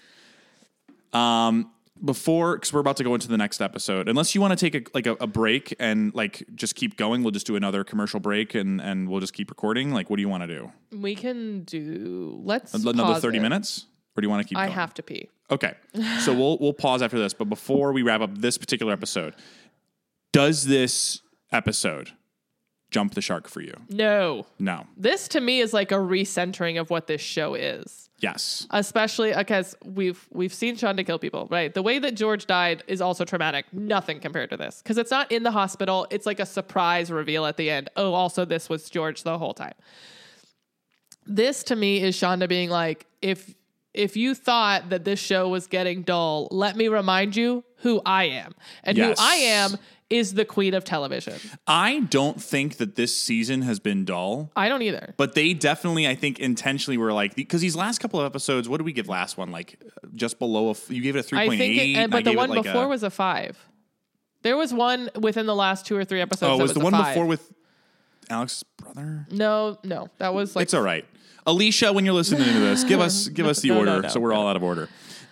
S2: Because we're about to go into the next episode, unless you want to take a break and like just keep going, we'll just do another commercial break and we'll just keep recording. Like, what do you want to do?
S1: We can do. Let's
S2: another
S1: pause
S2: 30
S1: it.
S2: minutes, or do you want to keep?
S1: I
S2: going?
S1: have to pee.
S2: Okay, so we'll pause after this. But before we wrap up this particular episode, does this episode jump the shark for you?
S1: No.
S2: This
S1: to me is like a recentering of what this show is.
S2: Yes.
S1: Especially because we've seen Shonda kill people, right? The way that George died is also traumatic. Nothing compared to this. Because it's not in the hospital. It's like a surprise reveal at the end. Oh, also this was George the whole time. This to me is Shonda being like, if you thought that this show was getting dull, let me remind you who I am. And
S2: Yes.
S1: who I am is the queen of television.
S2: I don't think that this season has been dull.
S1: I don't either.
S2: But they definitely, I think, intentionally were like, because these last couple of episodes, what did we give last one? Like just below you gave it a 3.8.
S1: I think but the one before was a 5. There was one within the last 2 or 3 episodes.
S2: Oh, was the one
S1: 5.
S2: before with Alex's brother?
S1: No, that was like.
S2: It's all right. Alicia, when you're listening to this, give us the order so we're all out of order.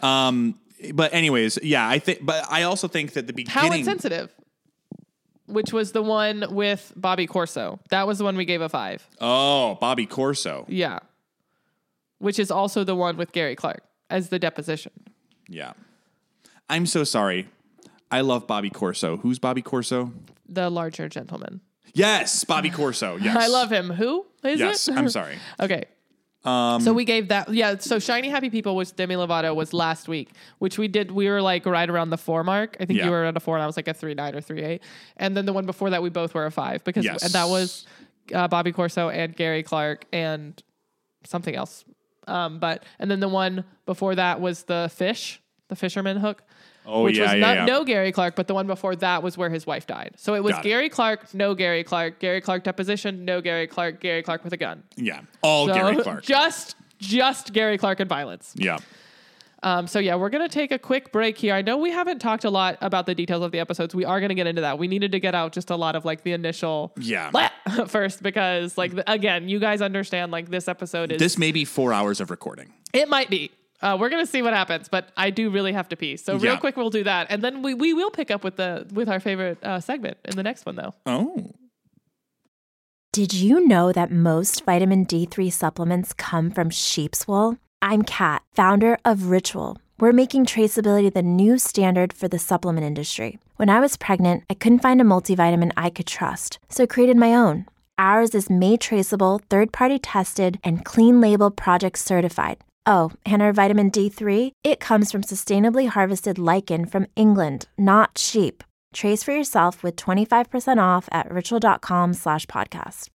S2: But anyways, yeah, but I also think that the beginning.
S1: Talent Sensitive, which was the one with Bobby Corso. That was the one we gave a 5.
S2: Oh, Bobby Corso.
S1: Yeah. Which is also the one with Gary Clark as the deposition.
S2: Yeah. I'm so sorry. I love Bobby Corso. Who's Bobby Corso?
S1: The larger gentleman.
S2: Yes, Bobby Corso. Yes.
S1: I love him. Who is it?
S2: Yes, I'm sorry.
S1: Okay. So we gave that. Yeah. So Shiny Happy People, which Demi Lovato was last week, which we did. We were like right around the 4 mark. I think you were at a 4 and I was like a 3.9 or 3.8. And then the one before that, we both were a 5 because and that was Bobby Corso and Gary Clark and something else. And then the one before that was the fisherman hook.
S2: Oh,
S1: which was no Gary Clark, but the one before that was where his wife died. So it was Gary Clark, no Gary Clark, Gary Clark deposition, no Gary Clark with a gun.
S2: Yeah, all Gary Clark.
S1: Just Gary Clark and violence.
S2: Yeah.
S1: So yeah, we're going to take a quick break here. I know we haven't talked a lot about the details of the episodes. We are going to get into that. We needed to get out just a lot of like the initial first because like, again, you guys understand like this episode is...
S2: This may be 4 hours of recording.
S1: It might be. We're going to see what happens, but I do really have to pee. So real quick, we'll do that. And then we will pick up with our favorite segment in the next one, though.
S2: Oh.
S3: Did you know that most vitamin D3 supplements come from sheep's wool? I'm Kat, founder of Ritual. We're making traceability the new standard for the supplement industry. When I was pregnant, I couldn't find a multivitamin I could trust, so I created my own. Ours is made traceable, third-party tested, and clean label project certified. Oh, and our vitamin D3? It comes from sustainably harvested lichen from England, not sheep. Trace for yourself with 25% off at ritual.com/podcast.